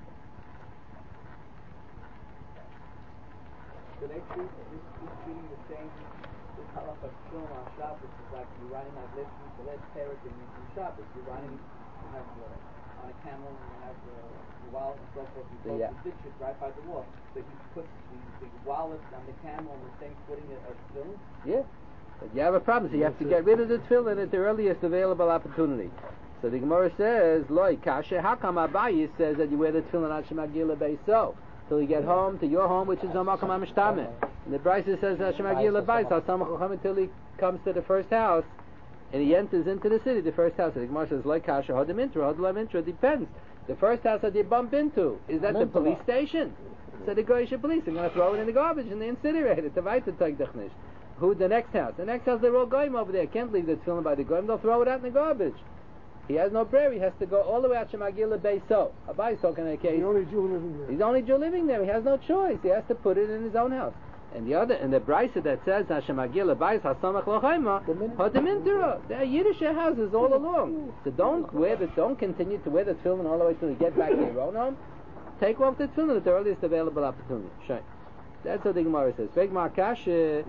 So they treat this, this treating the same. This halacha tefillin on Shabbos is like you're riding like let's use the last parak in, in Shabbos. You're riding, you have uh, on a camel and you have uh, the wallet and so forth. You close Yeah. the ditch it right by the wall. So he puts the, the wallet on the camel on the same footing as tefillin. Yeah. But you have a problem, so you have to get rid of the tefillin at the earliest available opportunity. So the Gemara says, Loi kasha, how come Abaye says that you wear the tefillin on Shemagila Beiso till you get home to your home, which is Omakam HaMishtameh. And the Brisa says Shemagila Beiso until he comes to the first house and he enters into the city, the first house. And the Gemara says, Loi kasha, hodim intra, hodim intra, depends. The first house that you bump into, is that the police station? So the Goyish police are going to throw it in the garbage and they incinerate it. Who the next house? The next house they're all going over there. Can't leave the tefillin by the goyim. They'll throw it out in the garbage. He has no prayer. He has to go all the way out Shemagila Beiso. Abaye's talking in a case. The only Jew living there. He's the only Jew living there. He has no choice. He has to put it in his own house. And the other, and the brisa that says Shemagila Beis Hasamach Lochaima, Hodemintera. There are Yiddish houses all along. So don't wear the, don't continue to wear the tefillin all the way till you get back to your own home. Take off the tefillin at the earliest available opportunity. Shame. That's what the Gemara says. So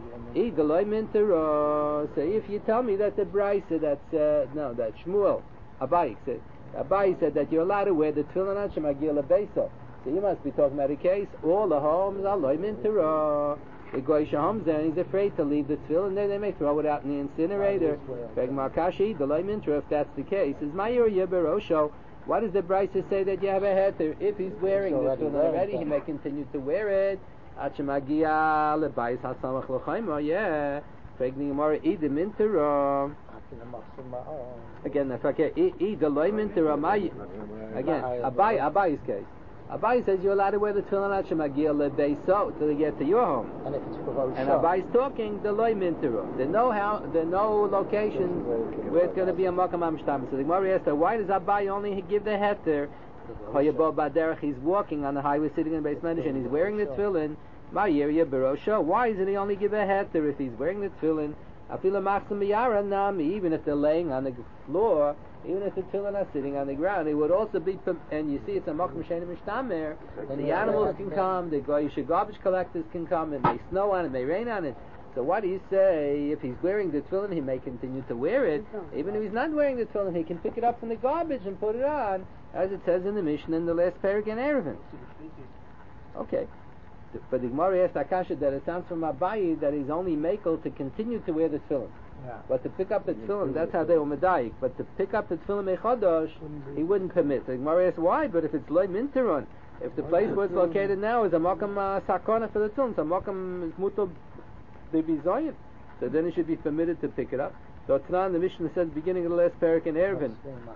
if you tell me that the brisa that's uh, no that Shmuel Abaye said Abaye said that you're allowed to wear the tefillin on Shemagila Beiso, so you must be talking about a case all the homes are loy mintera. The Goyish homes there and he's afraid to leave the tefillin there. They may throw it out in the incinerator. Begmarkashi the loy mintera. If that's the case, is Mayur Yeberosho. Why does the brisa say that you have a heter? If he's wearing the tefillin already, he may continue to wear it. Achemagia lebayis hasamach lochaima, yeah. Pregning Gemara idim intera. Again, if I can, id the loy intera may. Again, Abaye, Abaye's case. Abaye says you're allowed to wear the tefillin achemagia lebayso till you get to your home. And if it's for And Abaye's talking the loy intera. There no how, there no locations where it's going to be a makam amshtam. So the Gemara asked her, why does Abaye only give the heter? He's walking on the highway, sitting in the base medrash, and he's wearing the tefillin. Why isn't he only give a heter if he's wearing the tefillin? Even if they're laying on the floor, even if the tefillin are sitting on the ground, it would also be. And you see, it's a makom she'eino mishtamer. And the animals can come, the goyish garbage collectors can come, and may snow on it, may rain on it. So what do you say? If he's wearing the tefillin, he may continue to wear it. Even if he's not wearing the tefillin, he can pick it up from the garbage and put it on, as it says in the Mishnah in the last parak in Eruvin. Okay. But the Gemara asked Akasha that it sounds from Abaye that he's only makel to continue to wear the tefillin. Yeah. But to pick up the tefillin, that's how they were medayik. But to pick up the tefillin mechadosh, he wouldn't permit. The Gemara asked why, but if it's loy minteron, If the place where it's located now is a Mokum uh, Sakona for the tefillin, so Mokum is Mutal Bibizoyin, so then it should be permitted to pick it up. So Tanan, the Mishnah says, beginning of the last parak in Eruvin,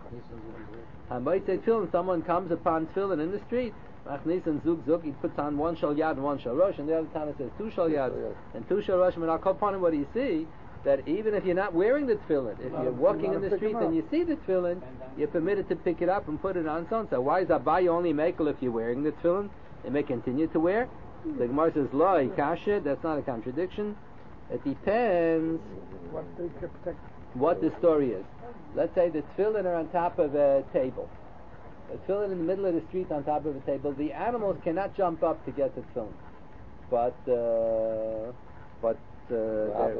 Hamaitze tefillin, someone comes upon tefillin in the street, Machnisan Zug Zug, he puts on one shal yad and one shal rosh, and the other time it says two shal yad and two shal rosh. And I'll call upon him what do you see? That even if you're not wearing the tefillin, if you're walking in the street and you see the tefillin, you're permitted to pick it up and put it on so so. Why is Abaye only makel if you're wearing the tefillin? They may continue to wear. The Gemara says, Lo, kasha, that's not a contradiction. It depends What they can protect. what the story is. Let's say the tefillin are on top of a table. The tefillin in the middle of the street on top of a table. The animals cannot jump up to get the tefillin. But, uh, but, uh,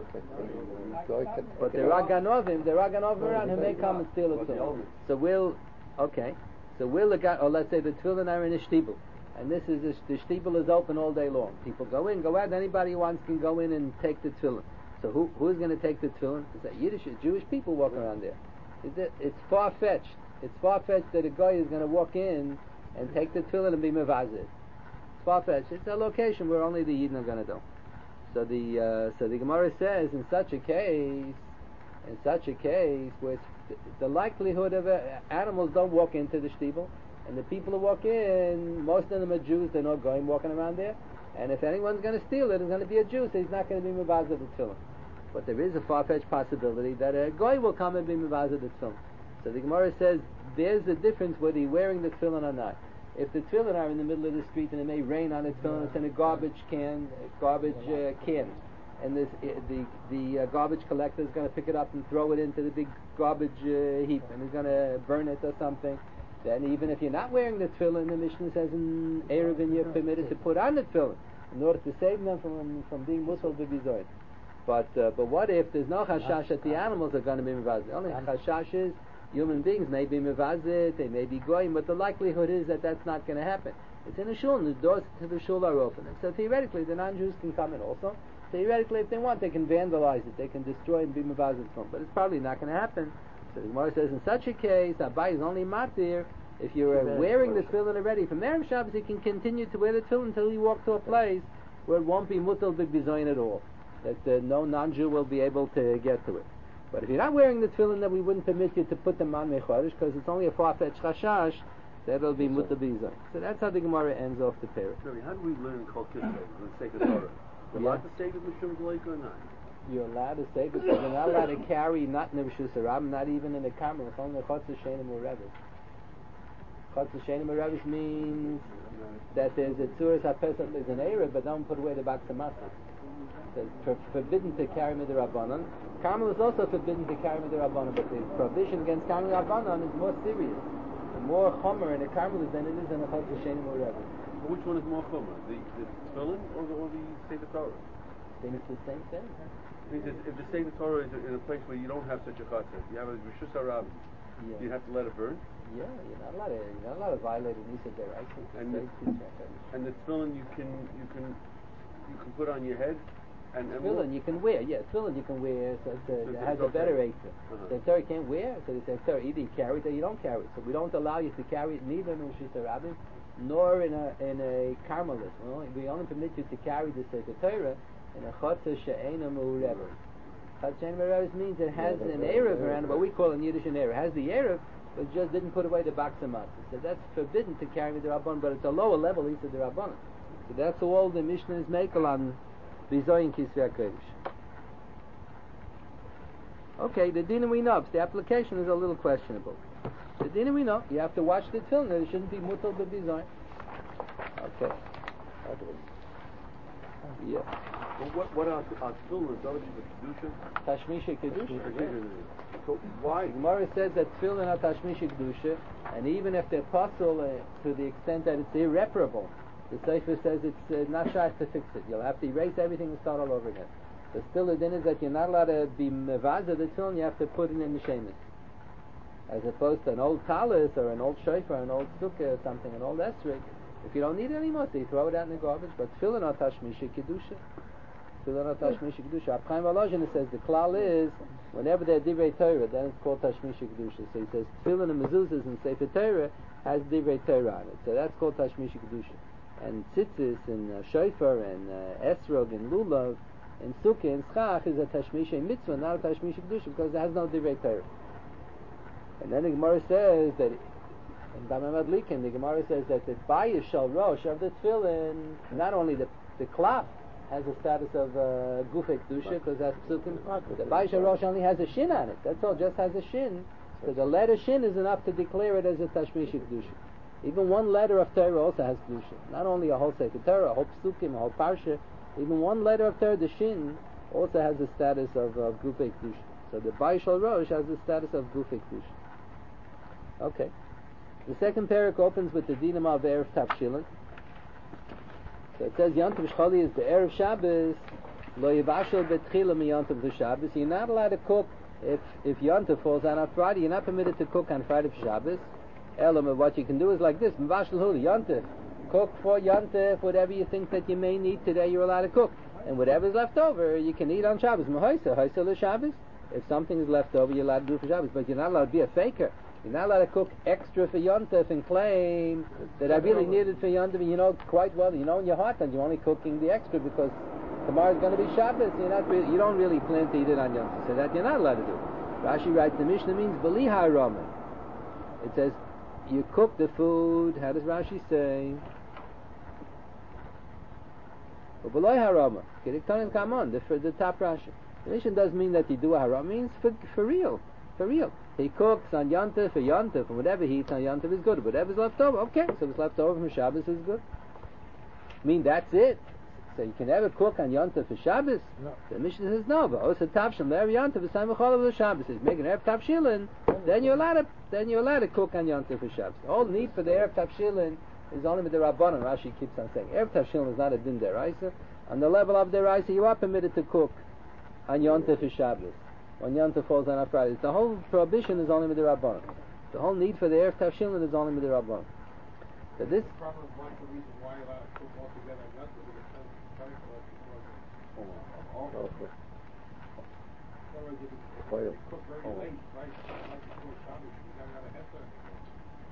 but there are ganovim, there are ganovim around who may come and steal it too. So we'll, okay, so we'll look at, or let's say the tefillin are in a shtibel, and this is, a, the shtibel is open all day long. People go in, go out, anybody who wants can go in and take the tefillin. So who who's going to take the tefillin? Is that Yiddish, Jewish people walking around there? Is it, it's far-fetched. It's far-fetched that a guy is going to walk in and take the tefillin and be mevazid. It's far-fetched. It's a location where only the Yidden are going to do. So the uh, so the Gemara says in such a case, in such a case, where it's, the likelihood of uh, animals don't walk into the shtibel, and the people who walk in, most of them are Jews. They're not going walking around there, and if anyone's going to steal it, it's going to be a Jew, so he's not going to be mevazed the tefillin. But there is a far-fetched possibility that a goy will come and be mevazed the tefillin. So the Gemara says there's a difference whether you're wearing the tefillin or not. If the tefillin are in the middle of the street and it may rain on the tefillin, it's in a garbage can, a garbage uh, can, and this, uh, the the uh, garbage collector is going to pick it up and throw it into the big garbage uh, heap, and he's going to burn it or something. Then even if you're not wearing the tefillin, the Mishnah says in Eruvin you're permitted to put on the tefillin in order to save them from from being musal b'bizoid. But uh, but what if there's no chashash that the animals are going to be mevazed? The only chashash is human beings may be mevazit, they may be goyim, but the likelihood is that that's not going to happen. It's in a shul, and the doors to the shul are open. And so theoretically, the non-Jews can come in also. Theoretically, if they want, they can vandalize it, they can destroy and be mevazit from it. But it's probably not going to happen. So the Gemara says, in such a case, Abaye is only matir if you're uh, wearing the tefillin already. From Erev Shabbos, you can continue to wear the tefillin until you walk to a place where it won't be mutal b'bizoyin at all. That uh, no non-Jew will be able to get to it. But if you're not wearing the tefillin, then we wouldn't permit you to put them on mechodesh because it's only a far-fetched chashash that it'll be mutar b'bizoyin. So that's how the Gemara ends off the parak. How do we learn Kol Kislev for the sake of Torah? We're allowed to say it Mishum Gleik or not? You're allowed to say because you're not allowed to carry not in the Rishus Harabim, not even in the Carmel. It's only the Chotzer Shenim Urevis. Chotzer Shenim Urevis means that there's a Tzuras HaPesach, there's an Erev, but don't put away the Bak Samasas. It's for, forbidden to carry Midrabanan. Carmel is also forbidden to carry Midrabanan, but the prohibition against carrying Midrabanan is more serious. The more chomer in a Carmel than it is in a Chotzer Shenim Urevis. Which one is more chomer, the, the tefillin or the, or the Sefer Torah? I think it's the same thing. Because if the Sefer Torah is in a place where you don't have such a chassid, you have a Rishus Harabim, Yeah. you have to let it burn. Yeah, you're not allowed to. You're not allowed to violate a Nisa Deraisa. And the, and the tefillin you can you can you can put on your head. And, and tefillin you can wear. Yeah, tefillin you can wear. So it's a, So it has it's a better okay. Eitzah. Uh-huh. So Torah can't wear. So they say Torah either you carry it or you don't carry it. So we don't allow you to carry it neither in Rishus Harabim nor in a in a Carmelist. We only, we only permit you to carry the Sefer Torah in a Chotzer She'ena Meurev. Chotzer She'ena Meurev means it has Yeah, an that's Erev right. around it, but we call it in Yiddish an Erev. It has the Erev, but just didn't put away the Baksamat. So that's forbidden to carry the Rabban, but it's a lower level Isa the Rabban. So that's all the Mishnah is makel on Bizoyin Kisvei HaKodesh. Okay, the din we know. The application is a little questionable. The din we know. You have to watch the tefillin. It shouldn't be mutal b'bizoyin. Okay. Yeah. Well, what what are are tefillin? Is that the kedusha? Tashmisha kedusha. So why? The Gemara says that tefillin are tashmisha kedusha, and even if they're puzzle uh, to the extent that it's irreparable, the Sefer says it's uh, not shy to fix it. You'll have to erase everything and start all over again. So still the din is that you're not allowed to be mevaza the tefillin. You have to put it in the shemis, as opposed to an old talis or an old shofar, an old sukkah or something, an old esrog. If you don't need it anymore, so you throw it out in the garbage. But tefillin are tashmisha kedusha. tefillin are tashmish kedusha. Rab Chaim Volozhin says the klal is whenever they're divrei Torah, then it's called tashmish kedusha. So he says tefillin and mezuzahs and sefer Torah has divrei Torah on it, so that's called tashmish kedusha. And tzitzis and uh, shofar and uh, esrog and lulav and sukkah and schach is a tashmish mitzvah, not a tashmish kedusha, because it has no divrei Torah. And then the Gemara says that in Damei Madlikin, the Gemara says that the bayis shel rosh of the tefillin, not only the the klaf has a status of uh, gufei kedusha because that's psukim. The bayis shel rosh only has a shin on it. That's all, just has a shin. So the letter shin is enough to declare it as a tashmish kedusha. Even one letter of Torah also has kedusha. Not only a whole sefer Torah, a whole psukim, a whole parsha. Even one letter of Torah, the shin, also has the status of uh, gufei kedusha. So the bayis shel rosh has the status of gufei kedusha. Okay. The second parak opens with the dinam of Erev Tavshilin. So it says Yom Tov Shcholi is the Erev Shabbos, lo yivashel betchila mi Yom Tov Shabbos. You're not allowed to cook if if Yom Tov falls on on Friday. You're not permitted to cook on Friday for Shabbos. Elam, what you can do is like this: Mivashel huli Yom Tov. Cook for Yom Tov whatever you think that you may need today. You're allowed to cook, and whatever's left over you can eat on Shabbos. Mehoisa, hoisa le Shabbos. If something is left over, you're allowed to do it for Shabbos, but you're not allowed to be a faker. You're not allowed to cook extra for Yom Tov and claim that I really need it for Yom Tov, and you know quite well, you know in your heart that you're only cooking the extra because tomorrow's going to be Shabbos. You're not really, you don't really plan to eat it on Yom Tov, so that you're not allowed to do. Rashi writes the Mishnah means b'li ha'rama. It says you cook the food. How does Rashi say? B'loi ha'rama. Kediktonin kamon. The the top Rashi. The Mishnah does mean that you do a haram. Means for for real, for real. He cooks on Yom Tov for Yom Tov, and whatever he eats on Yom Tov is good. Whatever's left over, okay. So what's left over from Shabbos is good. I mean, that's it. So you can never cook on Yom Tov for Shabbos? No. The Mishnah says no. But also Tavshilin, there Yom Tov is time of the Shabbos. Is making Erev Tavshilin, then you're allowed to then you're allowed to cook on Yom Tov for Shabbos. The whole need for the Erev Tavshilin is only with the Rabbanon. Rashi keeps on saying Erev Tavshilin is not a din deraisa. On the level of deraisa, you are permitted to cook on Yom Tov for Shabbos. When Yom Tov falls on a Friday, the whole prohibition is only with the Rabbanon. The whole need for the Erev Tavshilin is only with the Rabbanon. So this. The problem is why the reason why you're allowed to cook all together on Yom Tov because it says before of all. Otherwise, if it's cooked very late, right, right before Shabbos, you never got a hefzer anymore.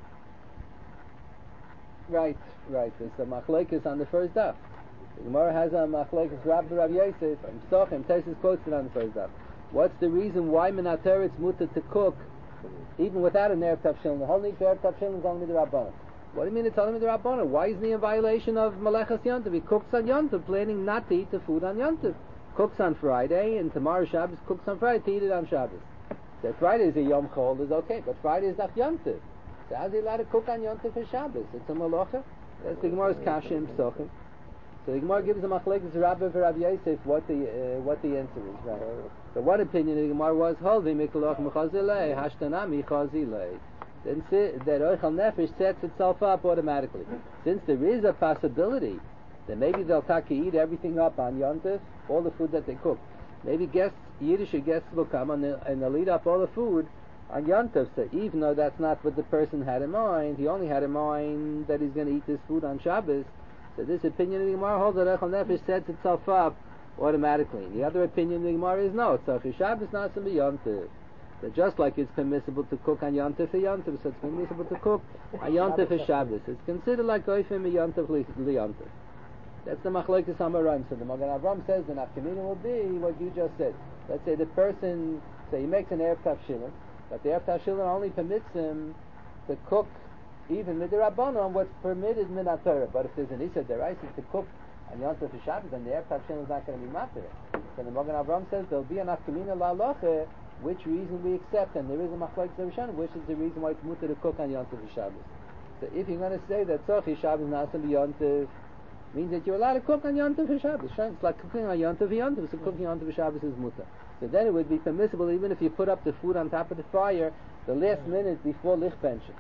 Right, right. There's a machlekes on the first daf. The Gemara has a machlekes Rabbi Rav Yosef and Psochim. Tesis quotes it on the first daf. What's the reason why Minater it's mutter to cook even without an Erev Tavshilin? The whole need for Erev Tavshilin is only the Rabbanon. What do you mean it's only the Rabbanon? Why isn't he in violation of Melechas Yom Tov? He cooks on Yom Tov, planning not to eat the food on Yom Tov. Cooks on Friday, and tomorrow Shabbos cooks on Friday to eat it on Shabbos. So Friday is a Yom Chol is okay, but Friday is not Yom Tov. So how's he allowed to cook on Yom Tov for Shabbos? It's a Malacha. That's the Gemara's Kasha and Psochim. So the Gemara gives a machlekes Rabbi for Rabbi Yosef what the uh, what the answer is. Right. So one opinion of the Gemara was Holvi Mikolach Mechazilei Hashtanami Chazilei. Then that Oichel Nefesh sets itself up automatically. Since there is a possibility that maybe they'll taki eat everything up on Yom Tov, all the food that they cook. Maybe guests, Yiddish guests will come and they'll, and they'll eat up all the food on Yom Tov. So even though that's not what the person had in mind, he only had in mind that he's going to eat this food on Shabbos. So this opinion of the Gemara holds that Oichel Nefesh sets itself up automatically. The other opinion of the Gemara is no, it's Shabbos not to be Yom Tov. That just like it's permissible to cook on Yom Tov for Yom Tov, so it's permissible to cook on Yom Tov for Shabbos. It's considered like Oifim Yom Tov li Yom Tov. That's the Machlekes Hamarim. So the Magen Avraham says the Nafkamina will be what you just said. Let's say the person, say he makes an Erev Tavshilin, but the Erev Tavshilin only permits him to cook even midirabbanon what's permitted min Torah. But if there's an Issa deraisa to cook on Yom Tov for Shabbos, then the Erev Tavshilin is not going to be matir. So the Magen Avraham says there'll be a Nafkamina la'aloche, which reason we accept, and there is a Machlekes Rishonim, which is the reason why it's mutter to cook on Yom Tov for Shabbos. So if you're going to say that Tzochi Shabbos Nasa Yom Tov means that you're allowed to cook on Yom Tov for Shabbos. It's like cooking on Yom Tov for Yom Tov, so cooking on Yom Tov for Shabbos is mutter. So then it would be permissible even if you put up the food on top of the fire the last minute before Lichbenchen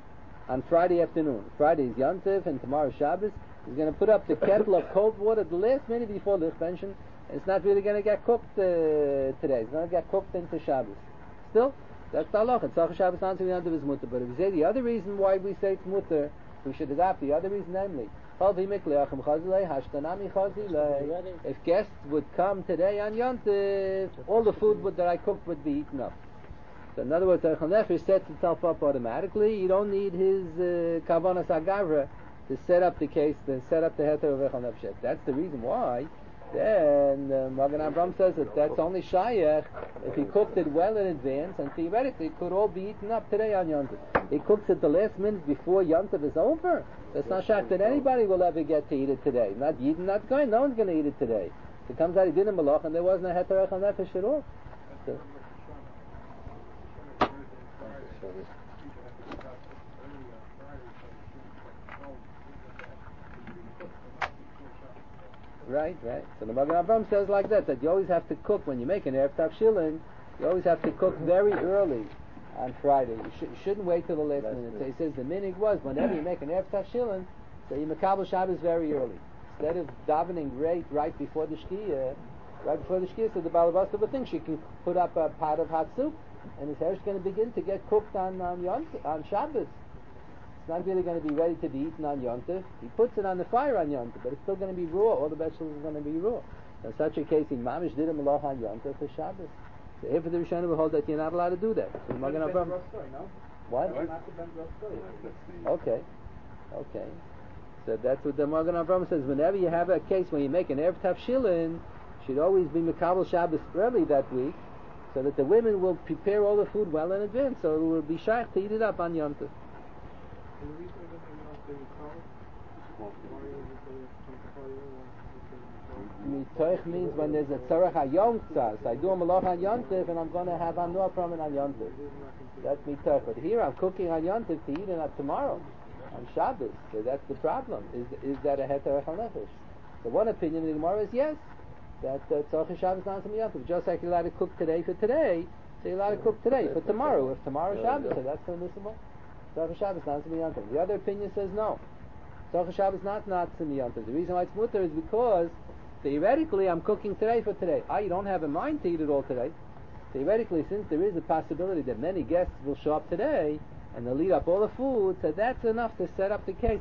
on Friday afternoon. Friday is Yom Tov and tomorrow Shabbos. He's going to put up the kettle of cold water the last minute before Lichbenchen. It's not really going to get cooked uh, today. It's going to get cooked into Shabbos. Still, that's the halacha. Tzach Shabbos Nansa Yom Tov is mutter. But if you say the other reason why we say it's mutter, we should adopt the other reason, namely, if guests would come today on Yontif, all the food would, that I cooked would be eaten up. So in other words, the Eichel Nefesh sets itself up automatically. You don't need his Kavanas Agavra to set up the case, to set up the Heter of Eichel Nefesh. That's the reason why. Then uh, Magen Avraham says that that's only Shayach if he cooked it well in advance, and theoretically it could all be eaten up today on Yontif. He cooks it the last minute before Yontif is over. So it's not Shayach that anybody will ever get to eat it today. Not Yidden, not going. No one's going to eat it today. So it comes out he did a malach, and there wasn't a Heter Eichel Nefesh at all. So, Right, right. So the Magen Avraham says like that, that you always have to cook, when you make an Erev Tavshilin, you always have to cook very early on Friday. You, sh- you shouldn't wait till the last That's minute. So he says the minig was, whenever you make an Erev Tavshilin, so you makabel Shabbos very early. Instead of davening right, right before the Shkiyah, right before the Shkiyah, so the Balabasta would think she can put up a pot of hot soup, and his hair is going to begin to get cooked on, on, Yont- on Shabbos. It's not really going to be ready to be eaten on Yontif. He puts it on the fire on Yontif, but it's still going to be raw. All the vegetables are going to be raw. So in such a case, in Mamish did a malach on Yontif for Shabbos. So here for the Rishonim, we hold that you're not allowed to do that. So Not Magen Avraham. no? What? Not the Ben Rostoy. Okay. Okay. So that's what the Magen Avraham says. Whenever you have a case where you make an Erev Tavshilin, you should always be Mekabel Shabbos early that week, so that the women will prepare all the food well in advance, so it will be shaykh to eat it up on Yontif. Mitoich means when there's a tzarech hayom tzas. I do a malach on Yontif, and I'm going to have anor from it on Yontif. That's mitoich. But here I'm cooking on Yontif to eat it up tomorrow, on Shabbos. So that's the problem. Is is that a heter echal nefesh? So one opinion of the Gemara is yes, that tzarech uh, Shabbos not from Yontif. Just like you're allowed to cook today for today, so you're allowed to cook today for tomorrow. If tomorrow Shabbos, so that's permissible. Tzarech Shabbos not from Yontif. The other opinion says no. Tzarech Shabbos not not from Yontif. The reason why it's mutter is because theoretically, I'm cooking today for today. Ah, you don't have in mind to eat it all today. Theoretically, since there is a possibility that many guests will show up today and they'll eat up all the food, so that's enough to set up the case.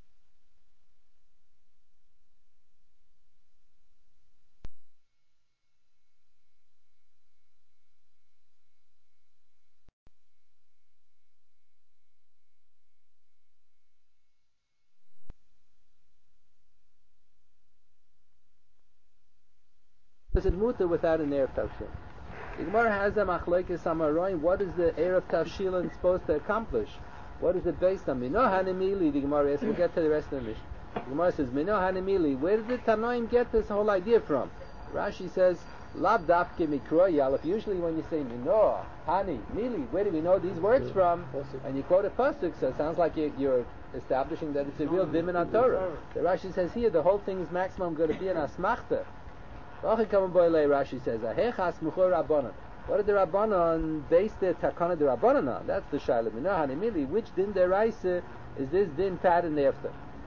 Is it mutter without an Erev Tavshilin? The Gemara has a machlokes amaroim. What is the Erev Tavshilin supposed to accomplish? What is it based on? Mino hanimili. The Gemara asks. We'll get to the rest of the Mishnah. The Gemara says, Mino hanimili. Where did the Tanoim get this whole idea from? Rashi says, Lav dafke mikro yalef. Usually when you say Mino, Hani, Mili, where do we know these words from? And you quote a pasuk, so it sounds like you're, you're establishing that it's a real dimin on Torah. The Rashi says here, the whole thing is maximum going to be an asmachta. Rashi says, what did the Rabbanon base their takana the Rabbanon on? That's the Shaila. Minah which din deraisa is this din pattern after?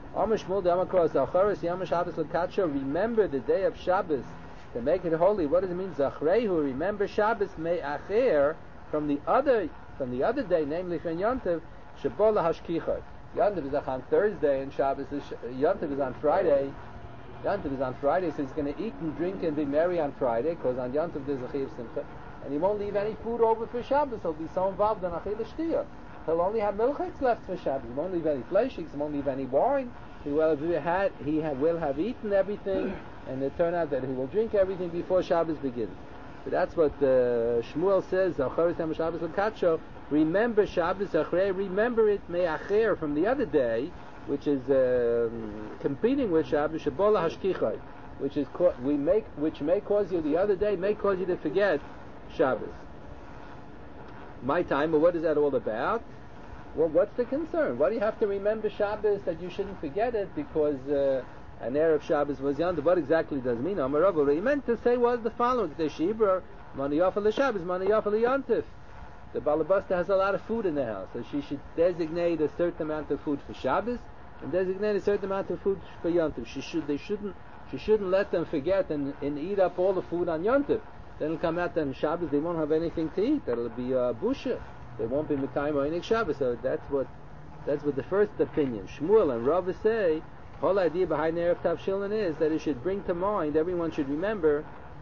Remember the day of Shabbos to make it holy. What does it mean? Zachrehu, remember Shabbos me'acher from the other from the other day, namely from Yontiv, Shabola hashkicha. Yontiv is on Thursday and Shabbos is Yontiv is on Friday. Yontiv is on Friday, so he's going to eat and drink and be merry on Friday, because on Yontiv there's a Chiv Simcha, and he won't leave any food over for Shabbos. He'll be so involved in Achil Shtiyah. He'll only have milchiks left for Shabbos. He won't leave any fleishiks, he won't leave any wine. He will have, had, he ha- will have eaten everything, and it turn out that he will drink everything before Shabbos begins. So that's what uh, Shmuel says, Shabbos l'katsho, remember Shabbos, remember it me'acher from the other day, which is uh, competing with Shabbos, Shabola Hashkichai, which is co- we make, which may cause you the other day may cause you to forget Shabbos. My time, but what is that all about? Well, what's the concern? Why do you have to remember Shabbos that you shouldn't forget it because uh, an Erev Shabbos was yonder? What exactly does it mean? What he meant to say was the following: the Shibra Maniyafa l'Shabbos, Maniyafa l'Yontif. The Balabasta has a lot of food in the house, so she should designate a certain amount of food for Shabbos and designate a certain amount of food for Yontif. She should, they shouldn't, she shouldn't let them forget and, and eat up all the food on Yontif. Then it'll come out that on Shabbos they won't have anything to eat. That'll be a uh, busha. They won't be Mekayim or any Shabbos. So that's what That's what the first opinion. Shmuel and Rava say, the whole idea behind Erev Tavshilin is that it should bring to mind, everyone should remember,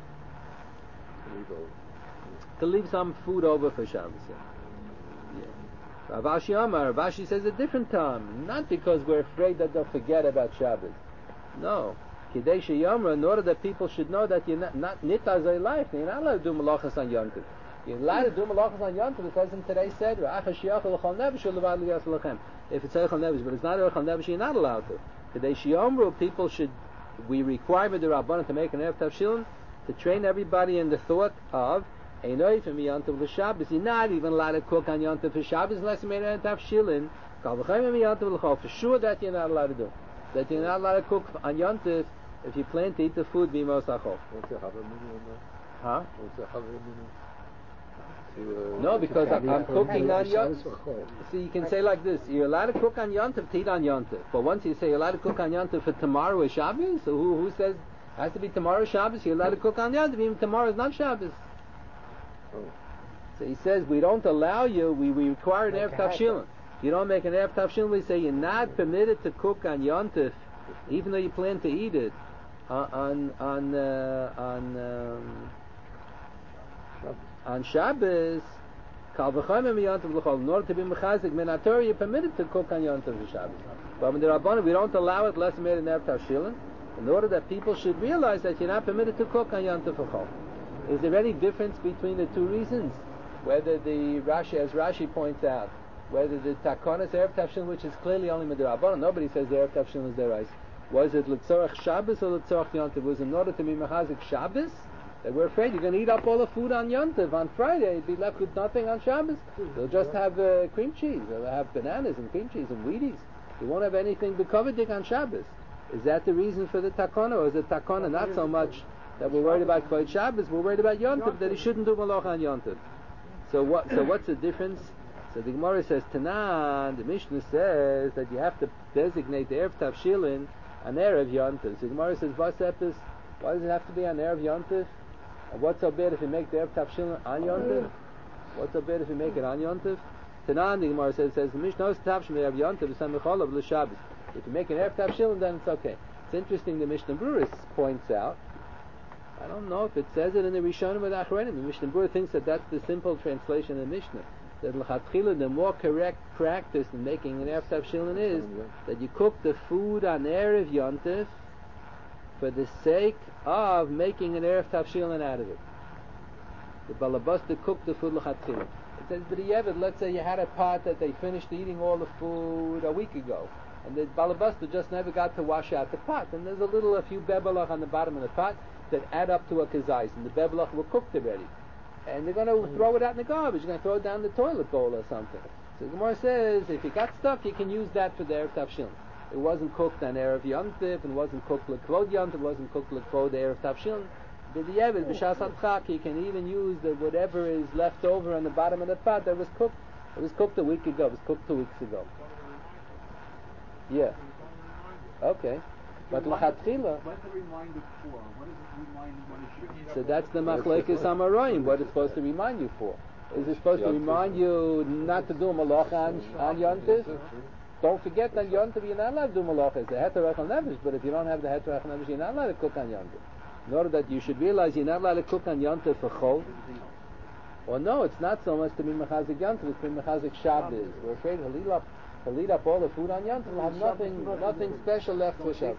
to leave some food over for Shabbos. Yeah. Rav Ashi Amar, Rav Ashi says a different time, not because we're afraid that they'll forget about Shabbos. No. Kidei Sheyamra, in order that people should know that you're not, not nitaz a life, you're not allowed to do malachas on Yom Tov. You're allowed to do malachas on Yom Tov, it says in today's Seder, if it's Eichel Nevish, but it's not Eichel Nevish, you're not allowed to. Kidei Sheyamra, people should, we require the Rabbanan to make an Erev Tavshilin, to train everybody in the thought of, Einoi from Yom Tov l'Shabbos, you're not even allowed to cook on Yom Tov for Shabbos unless you made an Erev Tavshilin, for sure that you're not allowed to do. That you're not allowed to cook on Yom Tov if you plan to eat the food b'mos achol. What's the Haver meaning on that? Huh? What's the Haver meaning? To, uh, No, because I'm, I'm cooking on Yom Tov. See, you can say like this: you're allowed to cook on Yom Tov to eat on Yom Tov. But once you say you're allowed to cook on Yom Tov for tomorrow is Shabbos, so who who says it has to be tomorrow Shabbos? You're allowed to cook on Yom Tov even tomorrow is not Shabbos. Oh. So he says we don't allow you. We, we require an Erev Tavshilin. If you don't make an Erev Tavshilin, we say you're not permitted to cook on Yom Tov, even though you plan to eat it. Uh, on on uh, on um, on Shabbos, Kal v'chomer Yom Tov l'chol. In order to be mechazik min haTorah, you're permitted to cook on Yom Tov for Shabbos. But when the Rabbanan, we don't allow it unless we made an Erev Tavshilin, in order that people should realize that you're not permitted to cook on Yom Tov l'chol. Is there any difference between the two reasons? Whether the Rashi, as Rashi points out, whether the Takonas Erev Tavshilin, which is clearly only Midrabanan, nobody says the Erev Tavshilin is Derais. Was it L'tzorach Shabbos or L'tzorach Yom Tov? Was it in order to be Mechazik Shabbos? That we're afraid you're going to eat up all the food on Yom Tov. On Friday, you'd be left with nothing on Shabbos. They'll just have uh, cream cheese. They'll have bananas and cream cheese and Wheaties. You won't have anything bekovedik on Shabbos. Is that the reason for the Takona? Or is the Takona not so much that we're worried about Kvod Shabbos, we're worried about Yom Tov, that he shouldn't do Malach on Yom Tov? So what? So what's the difference? So the Gemara says, Tanan, the Mishnah says that you have to designate the Erev Tavshilin an Erev Yom Tov. So the Gemara says, Vasepis, why does it have to be an Erev Yom Tov? And what's so bad if you make the Erev Tavshilin on Yom Tov? What's so bad if you make it on Yom Tov? Tanan, the Gemara says, says the Mishnah is Tavshilin Erev Yom Tov, Samecholav L'Shabbos. If you make an Erev Tavshilin, then it's okay. It's interesting, the Mishnah Berurah points out, I don't know if it says it in the Rishonim or the Achronim. The Mishnah Berurah thinks that that's the simple translation of the Mishnah. That l'chatchila, the more correct practice in making an Erev Tavshilin is that you cook the food on Erev Yom Tov for the sake of making an Erev Tavshilin out of it. The balabasta cooked the food l'chatchila. It says, but Yevid, let's say you had a pot that they finished eating all the food a week ago, and the balabasta just never got to wash out the pot, and there's a little, a few bebelach on the bottom of the pot that add up to a kazais, and the bebelach were cooked already. And they're going to throw it out in the garbage. You're going to throw it down the toilet bowl or something. So the Gemara says, if you got stuff, you can use that for the Erev Tavshilin. It wasn't cooked on Erev Yom Tov, and wasn't cooked l'kvod Yom Tov, wasn't cooked l'kvod Erev Tavshilin. B'di'evet, b'shas hatchak, you can even use the whatever is left over on the bottom of the pot that was cooked. It was cooked a week ago. It was cooked two weeks ago. Yeah. Okay. But l'chatchila. What's the reminder for? What does it remind what it should? So that's the machlekes amaroyim. What it's supposed to remind you for? Is it supposed to remind you not to do malacha on, on Yom Tov? Don't forget that Yom Tov you're not allowed to do malacha. It's a heter echel nefesh, but if you don't have the heter echel nefesh, you're not allowed to cook on Yom Tov. In order that you should realize you're not allowed to cook on Yom Tov for chol. Or no, it's not so much to be mechazik Yom Tov, it's to be mechazik Shabbos. We're afraid he'll eat up, he'll eat up all the food on Yom Tov. We'll have nothing, nothing special left for Shabbos.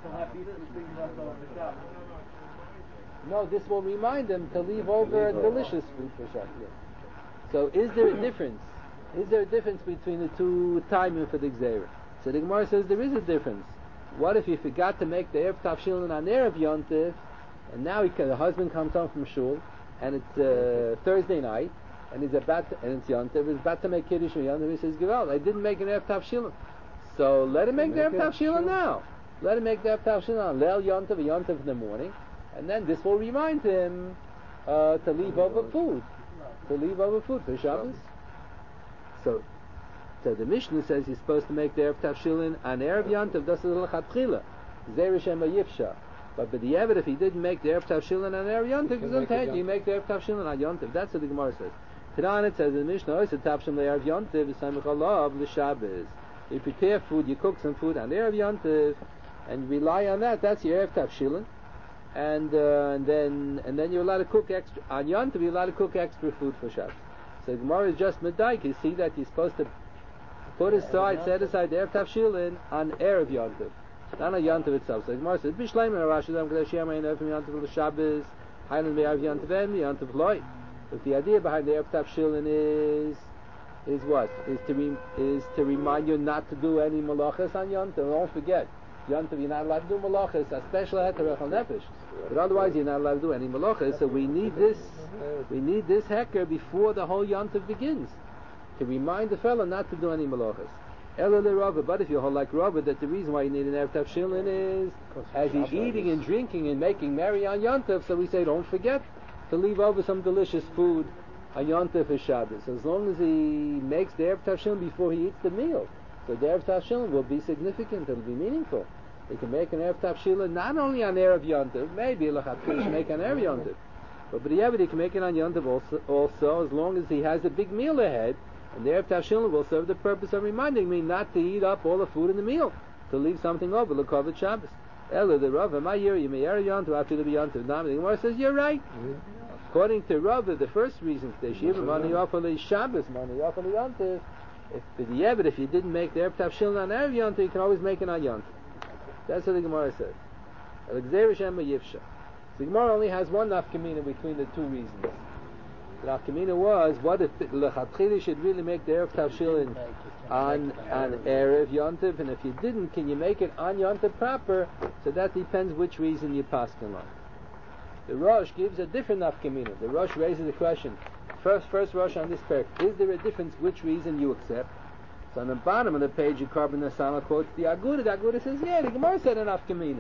No, this will remind them to leave over delicious food for Shabbos. So, is there a difference? Is there a difference between the two timing for the Gzeirah? So the Gemara says there is a difference. What if you forgot to make the Erev Tavshilin on Erev Yom Tov, and now he can, the husband comes home from shul, and it's uh, Thursday night, and he's about to, and it's Yom Tov, he's about to make Kiddush or Yom Tov, he says, Gewalt, I didn't make an Erev Tavshilin. So let him make the Erev Tavshilin now. Let him make the Erev Tavshilin on Leil Yom Tov, Yom Tov in the morning, and then this will remind him uh, to leave over food. To leave over food for Shabbos. So, so the Mishnah says he's supposed to make the Erev Tavshilin on Erev Yom Tov, das is l'chatchila. Zeh Rishem Yifsha. But by the Yevid, if he didn't make the Erev Tavshilin on Erev Yom Tov, he doesn't take it. You make the Erev Tavshilin on Yom Tov. That's what the Gemara says. Tanan it says in the Mishnah, it's a Tavshilin Erev Yom Tov, v'samich alav l'Shabbos. you prepare food, you cook some food on Erev Yontif, and you rely on that. That's your Erev Tavshilin, and uh, and then and then you're allowed to cook extra on Yontif. You're allowed to cook extra food for Shabbos. So Gemara is just medaik. You see that you're supposed to put aside, set aside the Erev Tavshilin on Erev Yontif, not on Yontif itself. So Gemara says, Bishleim and Rashi Dam Kadesh Yama and Erev Yontif l'Shabbos, Haylan be'Erev Yontif and Yontif loy. But the idea behind the Erev Tavshilin is is what? Is to re, is to remind you not to do any malachas on Yontif. Don't forget, Yontif you're not allowed to do malachas, especially at Terech Nefesh. But otherwise you're not allowed to do any malachas. So we need this, we need this hecker before the whole Yontif begins, to remind the fellow not to do any malachas. Ela le but if you hold like Rava, that the reason why you need an Erev Tavshilin is as he's eating and drinking and making merry on Yontif, so we say don't forget to leave over some delicious food on Yontif for Shabbos. As long as he makes the Erev Tavshilin before he eats the meal, so the Erev Tavshilin will be significant, it'll be meaningful. He can make an Erev Tavshilin not only on Erev Yontif, maybe L'chatchila make on Erev Yontif, but but yeah, but he can make it on Yontif also, also, as long as he has a big meal ahead, and the Erev Tavshilin will serve the purpose of reminding me not to eat up all the food in the meal, to leave something over, L'kovet Shabbos. Ela the Rava, my year, you may Erev Yontif after the Yontif. Now the Gemara says you're right. According to Rava, the first reason they shiva money off on the Shabbos, money off on the Yontif. If the yeah, but if you didn't make the Erev Tavshilin on Erev Yontif, you can always make it on Yontif. That's what the Gemara says. The Gemara only has one nafkamina between the two reasons. The nafkamina was, what if L'chatchila should really make the Erev Tavshilin on on Erev Yontif, and if you didn't, can you make it on Yontif proper? So that depends which reason you paskin on. The Rosh gives a different nafkamina. The Rosh raises the question, first first Rosh on this parak, is there a difference which reason you accept? So on the bottom of the page, the Carbon Nasana quotes the Aguda. The Aguda says, yeah, the Gemara said an nafkamina.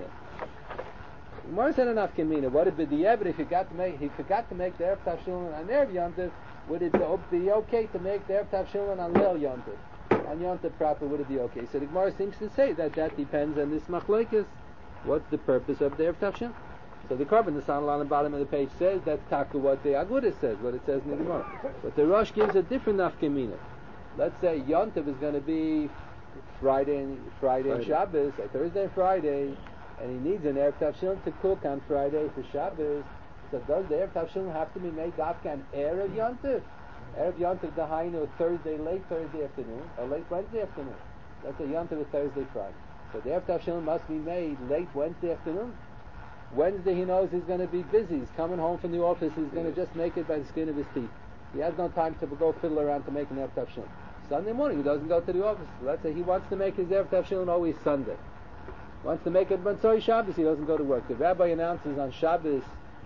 The Gemara said an nafkamina. What if the yeah, but if he got to make, he forgot to make the Erev Tavshilin on Erev Yontif, would it be okay to make the Erev Tavshilin on Leil Yontif? On Yontif proper, would it be okay? So the Gemara seems to say that that depends on this machlekes. What's the purpose of the Erev Tavshilin? So the Carbon Nasana on the bottom of the page says that's taka what the Aguda says, what it says in the Gemara. But the Rosh gives a different nafkamina. Let's say Yontif is going to be Friday and Friday, Friday. and Shabbos, or Thursday and Friday, and he needs an Erev Tavshilin to cook on Friday for Shabbos. So does the Erev Tavshilin have to be made dafka on Erev Yontif? Erev Yontif dahainu Thursday, late Thursday afternoon, or late Wednesday afternoon. Let's say Yontif is Thursday, Friday. So the Erev Tavshilin must be made late Wednesday afternoon. Wednesday he knows he's going to be busy. He's coming home from the office. He's going to just make it by the skin of his teeth. He has no time to go fiddle around to make an Erev Tavshilin. Sunday morning he doesn't go to the office. Let's say he wants to make his Erev Tavshilin always Sunday. Wants to make it Matzoi Shabbos, he doesn't go to work. The rabbi announces on Shabbos,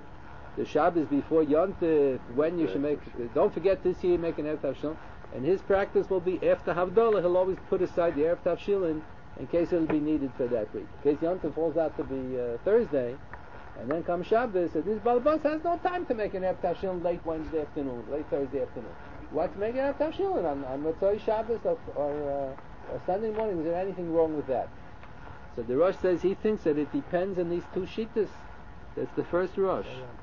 the Shabbos before Yontif, when you should make, don't forget this year you make an Erev Tavshilin. And his practice will be after Havdalah, he'll always put aside the Erev Tavshilin in case it'll be needed for that week. In case Yontif falls out to be uh, Thursday, and then comes Shabbos, and this Balabas has no time to make an Erev Tavshilin late Wednesday afternoon, late Thursday afternoon. He wants to make an Erev Tavshilin on, on Matzoi Shabbos or, or, uh, or Sunday morning. Is there anything wrong with that? So the Rosh says he thinks that it depends on these two shittas. That's the first Rosh.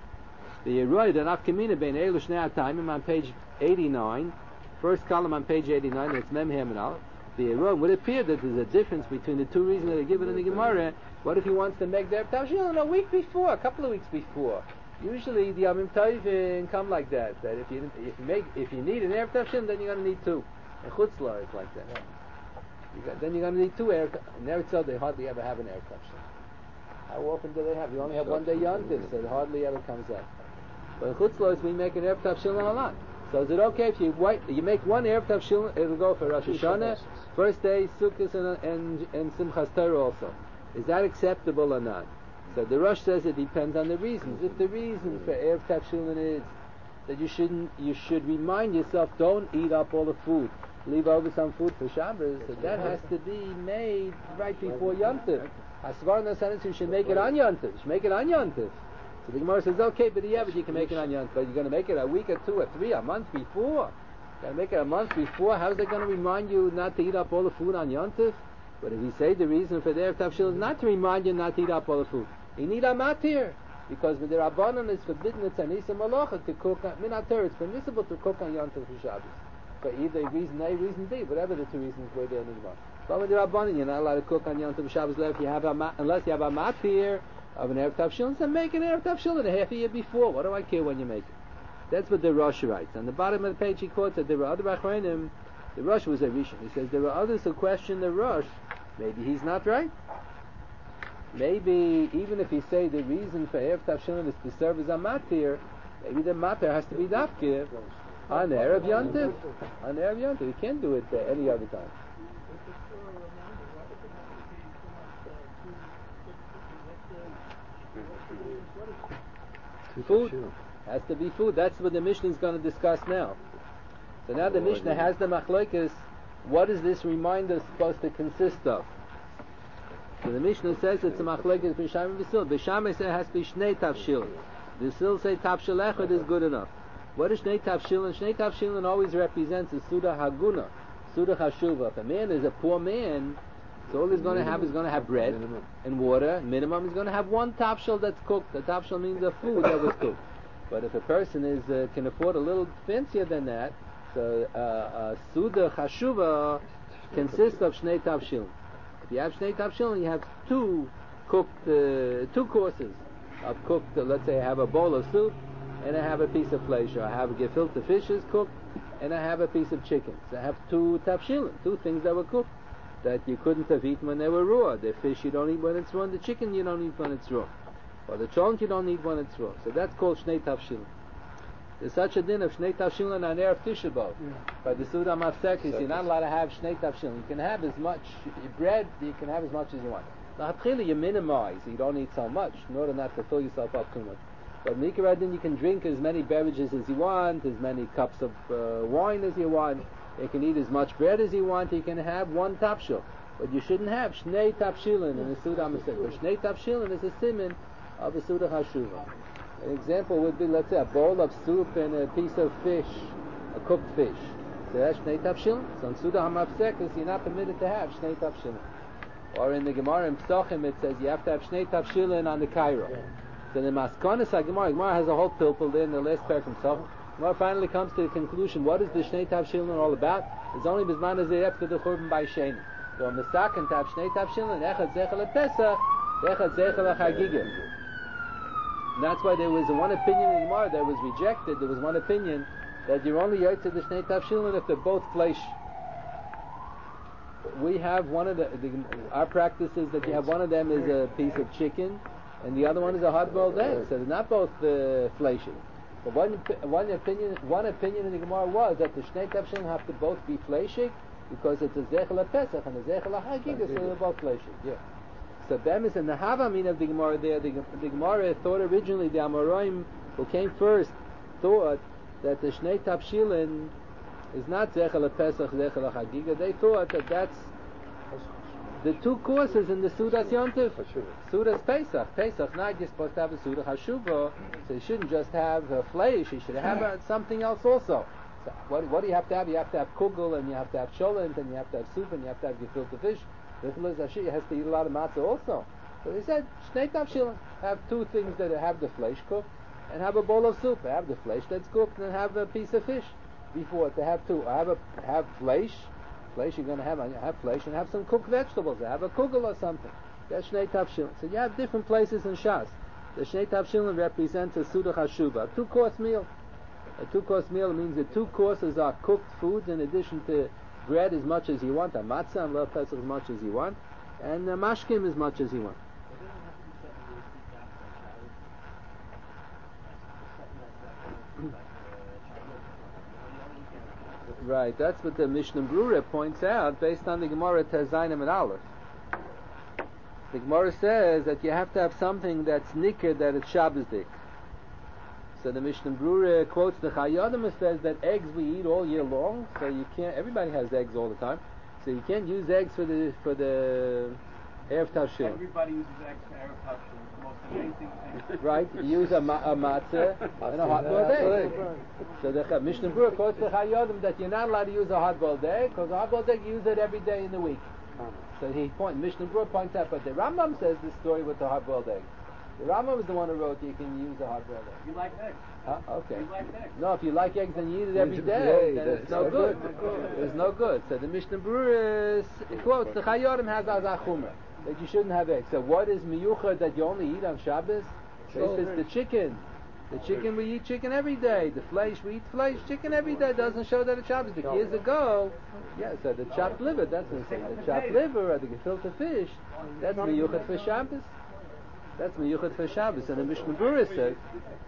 The Yeroi, the Nafkamina Ben Eilu Shnei HaTaimim on page eighty-nine, first column on page eighty-nine, that's Mem Hem and Aleph. The Yeroi would appear that there's a difference between the two reasons that are given in the Gemara. What if he wants to make the Erev Tavshilin a week before, a couple of weeks before? Usually the Yamim Tovim come like that. That if you if you make if you need an Erev Tavshilin, then you're going to need two. And Chutzlah is like that. You got, then you're going to need two Erev Tavshilin. In Eretz Yisrael they hardly ever have an Erev Tavshilin. How often do they have? You only have one day Yontif, so it hardly ever comes out. But in Chutzlah we make an Erev Tavshilin a lot. So is it okay if you wait, you make one Erev Tavshilin, it'll go for Rosh Hashanah, first day Sukkot and, and, and Simchas Torah also. Is that acceptable or not? So the Rosh says it depends on the reasons. If the reason for Erev Tavshilin is that you shouldn't, you should remind yourself, don't eat up all the food, leave over some food for Shabbos, so that has to be made right befar Yontif. Hasvar Nasanis, you should make it on Yontif. You should make it on Yontif. So the Gemara says, okay, but yeah, but you can make it on Yontif. But you're going to make it a week or two or three, a month before. You're going to make it a month before. How's that going to remind you not to eat up all the food on Yontif? But if you say the reason for the Erev Tavshilin is not to remind you not to eat up all the food, you need a matir. Because with the Rabbanon it's forbidden, it's an Isa Malacha to cook on Minater, it's permissible to cook on Yontif for Shabbos. for either reason A, reason B, whatever the two reasons were there in the Gemara. But with the Rabbanan, you're not allowed to cook on Yom Tov Shabbos Lev if you have a ma- unless you have a matir of an Erev Tav Shilin, then make an Erev Tav Shilin a half a year before. What do I care when you make it? That's what the Rosh writes. On the bottom of the page he quotes that there were other Achronim. The Rosh was a Rishon. He says there were others who question the Rosh. Maybe he's not right. Maybe even if he say the reason for Erev Tav Shilin is to serve as a matir, maybe the matir has to be dafkir on Erev Yontif. On Erev Yontif, you can't do it uh, any other time. Food has to be food. That's what the Mishnah is going to discuss now. So now the Mishnah has the machlokes. What is this reminder supposed to consist of? So the Mishnah says it's a machlokes b'sham and b'sil. B'sham says it has to be shnei tavshilin. B'sil say tavshil echad is good enough. What is shnei tavshilin? Shnei tavshilin always represents a suda haguna, suda hashuva. If a man is a poor man, so all he's going to have is going to have bread minimum. and water. Minimum, he's going to have one tavshil that's cooked. The tavshil means a food that was cooked. But if a person is uh, can afford a little fancier than that, so uh, uh, suda chashuva consists of shnei tavshilin. If you have shnei tavshilin, you have two cooked, uh, two courses of cooked. Uh, let's say I have a bowl of soup, and I have a piece of flesh, or I have a gefilte fishes cooked, and I have a piece of chicken. So I have two tavshilin, two things that were cooked that you couldn't have eaten when they were raw. The fish you don't eat when it's raw, and the chicken you don't eat when it's raw. Or the cholent you don't eat when it's raw. So that's called shnei tavshilin. There's such a din of shnei tavshilin on Erev Tisha B'Av. By the Suda Mafsekis, you're not allowed to have shnei tavshilin. You can have as much bread, you can have as much as you want. Now, you minimize, you don't eat so much, in order not to fill yourself up too much. But Mikra din, you can drink as many beverages as you want, as many cups of uh, wine as you want. You can eat as much bread as you want. You can have one tavshil. But you shouldn't have shnei tavshilin in the Suda Mafsekis. But shnei tavshilin is a siman of the Suda Hashuva. An example would be, let's say, a bowl of soup and a piece of fish, a cooked fish. So that's shnei tavshilin. So in Suda HaMafsekes, you're not permitted to have shnei tavshilin. Or in the Gemara in Psochim, it says you have to have shnei tavshilin on the Cairo. So the Maskonis HaGemara, Gemara has a whole pilpul there in the last parak from Psochim. Gemara finally comes to the conclusion, what is the shnei tavshilin all about? It's only bizman azeh after the churban by sheni. So Mesaken tav shnei tavshilin, echad zechel lePesach, echad zechel leChagigah. And that's why there was one opinion in Gemara that was rejected. There was one opinion that you're only yotze the shnei tavshilin if they're both flesh. We have one of the, the our practice is that you have one of them is a piece of chicken, and the other one is a hard-boiled egg. So they're not both uh, fleshy. But one one opinion one opinion in the Gemara was that the shnei tavshilin have to both be fleshy because it's a zechel Pesach and a zechel Hagigah, so they're both fleshy. Yeah. So Bemis and the Havamin of the Gemara there, the, the Gemara thought originally, the Amoraim who came first thought that the Shnei Tavshilin is not Zechel Pesach, Zechel Chagiga. They thought that that's the two courses in the Sudas Yontif. Sudas Pesach. Pesach night you're supposed to have a Suda Hashuva, so you shouldn't just have a flesh, you should have a, something else also. So what, what do you have to have? You have to have kugel, and you have to have cholent, and you have to have soup, and you have to have gefilte fish. The He has to eat a lot of matzah also. So he said, Shnei Tavshilin, have two things that have the flesh cooked, and have a bowl of soup. Have the flesh that's cooked, and have a piece of fish before. To have two, have a have flesh, flesh you're going to have, have flesh, and have some cooked vegetables. Have a kugel or something. That's Shnei Tavshilin. So you have different places in Shas. The Shnei Tavshilin represents a Suda Hashuva, a two-course meal. A two-course meal means that two courses are cooked foods in addition to bread as much as you want, a matzah and love pesach as much as you want, and a mashkim as much as you want. Right, that's what the Mishnah Brura points out based on the Gemara Tezainim and Aleph. The Gemara says that you have to have something that's nicker, that it's Shabbosdik. So the Mishnah Brura quotes the Chayadim and says that eggs we eat all year long, so you can't. Everybody has eggs all the time, so you can't use eggs for the for the Erev Tavshilin. Everybody uses eggs for Erev Tavshilin. It's the most amazing thing. Right, you use a, ma- a matzah and a hard-boiled egg. So the Mishnah Brura quotes the Chayadim that you're not allowed to use a hard-boiled egg because a hard-boiled egg you use it every day in the week. So he point Mishnah Brura points out, but the Rambam says this story with the hard-boiled egg. The Rambam was the one who wrote you can use a hard-boiled egg. You like eggs. Huh? Okay. You like eggs. No, if you like eggs and you eat it every Every day, day, then that's it's no not good. good. It's no good. So the Mishnah Berurah quotes, the Chayorim has as a chumrah, that you shouldn't have eggs. So what is miyuchad that you only eat on Shabbos? So- It's the chicken. The chicken, we eat chicken every day. The flesh, we eat flesh. Chicken every day doesn't show that it's Shabbos. But years ago, yeah, so the chopped liver, that's what I'm saying. The chopped liver or the gefilte fish, that's miyuchad for Shabbos. That's miyuchad for Shabbos. And the Mishnah Berurah says,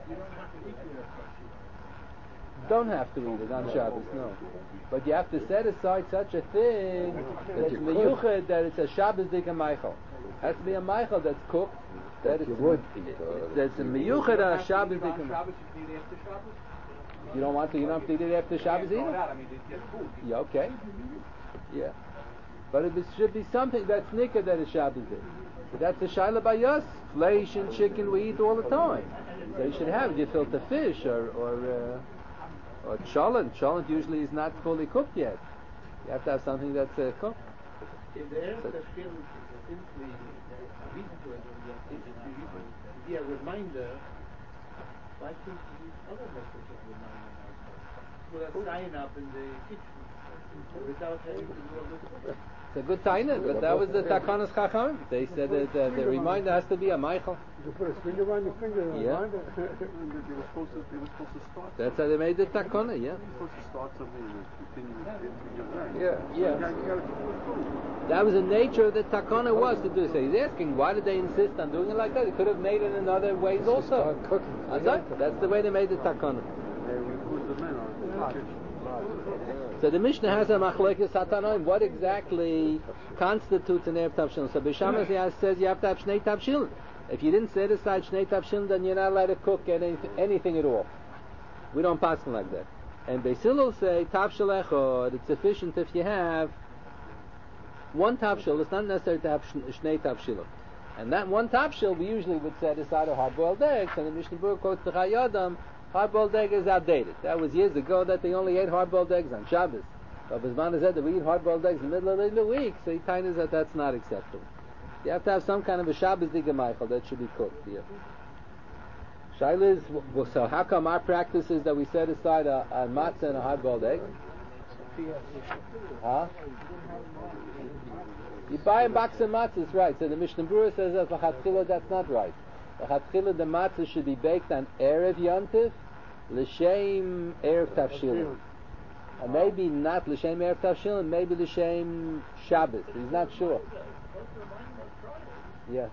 don't have to eat it on Shabbos, no. But you have to set aside such a thing that's miyuchad, that it's a Shabbos dika meichel. Has to be a meichel that's cooked. That you it's would a, eat, uh, that's a miyuchad on Shabbos On dika meichel. Shabbos, you can eat after Shabbos. If you don't want to, you don't have to eat it after Shabbos Throw it either. out. I mean, it's just food. Yeah, okay. Yeah. But it should be something that's nikah that is Shabbos day. So that's the shaila by us. Flesh and chicken we eat all the time. So you should have gefilte fish or or uh, or cholent. Cholent usually is not fully cooked yet. You have to have something that's uh, cooked. In the Eretz So- Hashem, simply visitor, is to be a reminder, why can't you use other methods of reminding ourselves? Put a sign up in the kitchen without having to do all this work. It's a good taina, but that was the Takanas Chacham. They said that uh, the reminder has to be a Michael. You put a finger on your finger and Yeah. remind it. They were supposed to, they were supposed to start. That's how they made the Takana, yeah. You're supposed to start something and continue it into your life. Yeah, You yeah. gotta- you gotta keep it going. That was the nature of the Takana was to do so. He's asking, why did they insist on doing it like that? They could have made it in other ways also. Start cooking. That's right. That's the way they made the Takana. They recruit the men on the So the Mishnah has a machlekes hatanoim. What exactly constitutes an erev tavshilin? So Beishamah says you have to have shnei tavshilin. If you didn't set aside shnei tavshilin, then you're not allowed to cook any, anything at all. We don't pass them like that. And Beis Hillel say tavshil echad. It's sufficient if you have one tavshil. It's not necessary to have shnei tavshilin. And that one tavshil we usually would set aside a hard-boiled egg. So the Mishnah Berurah quotes the Chayadam. Hard-boiled egg is outdated. That was years ago that they only ate hard-boiled eggs on Shabbos. But Bisman said that we eat hard-boiled eggs in the middle of the week, so he tells us that that's not acceptable. You have to have some kind of a Shabbos Diga Michael that should be cooked here. Shaila is, well, so how come our practice is that we set aside a, a matzah and a hard-boiled egg? Huh? You buy a box of matzahs, right. So the Mishnah Berurah says that l'chatchila that's not right. L'chatchila the matzah should be baked on Erev Yontif, l'shem Erev Tavshilin. And maybe not l'shem Erev Tavshilin, maybe l'shem Shabbos. He's not sure. Yeah.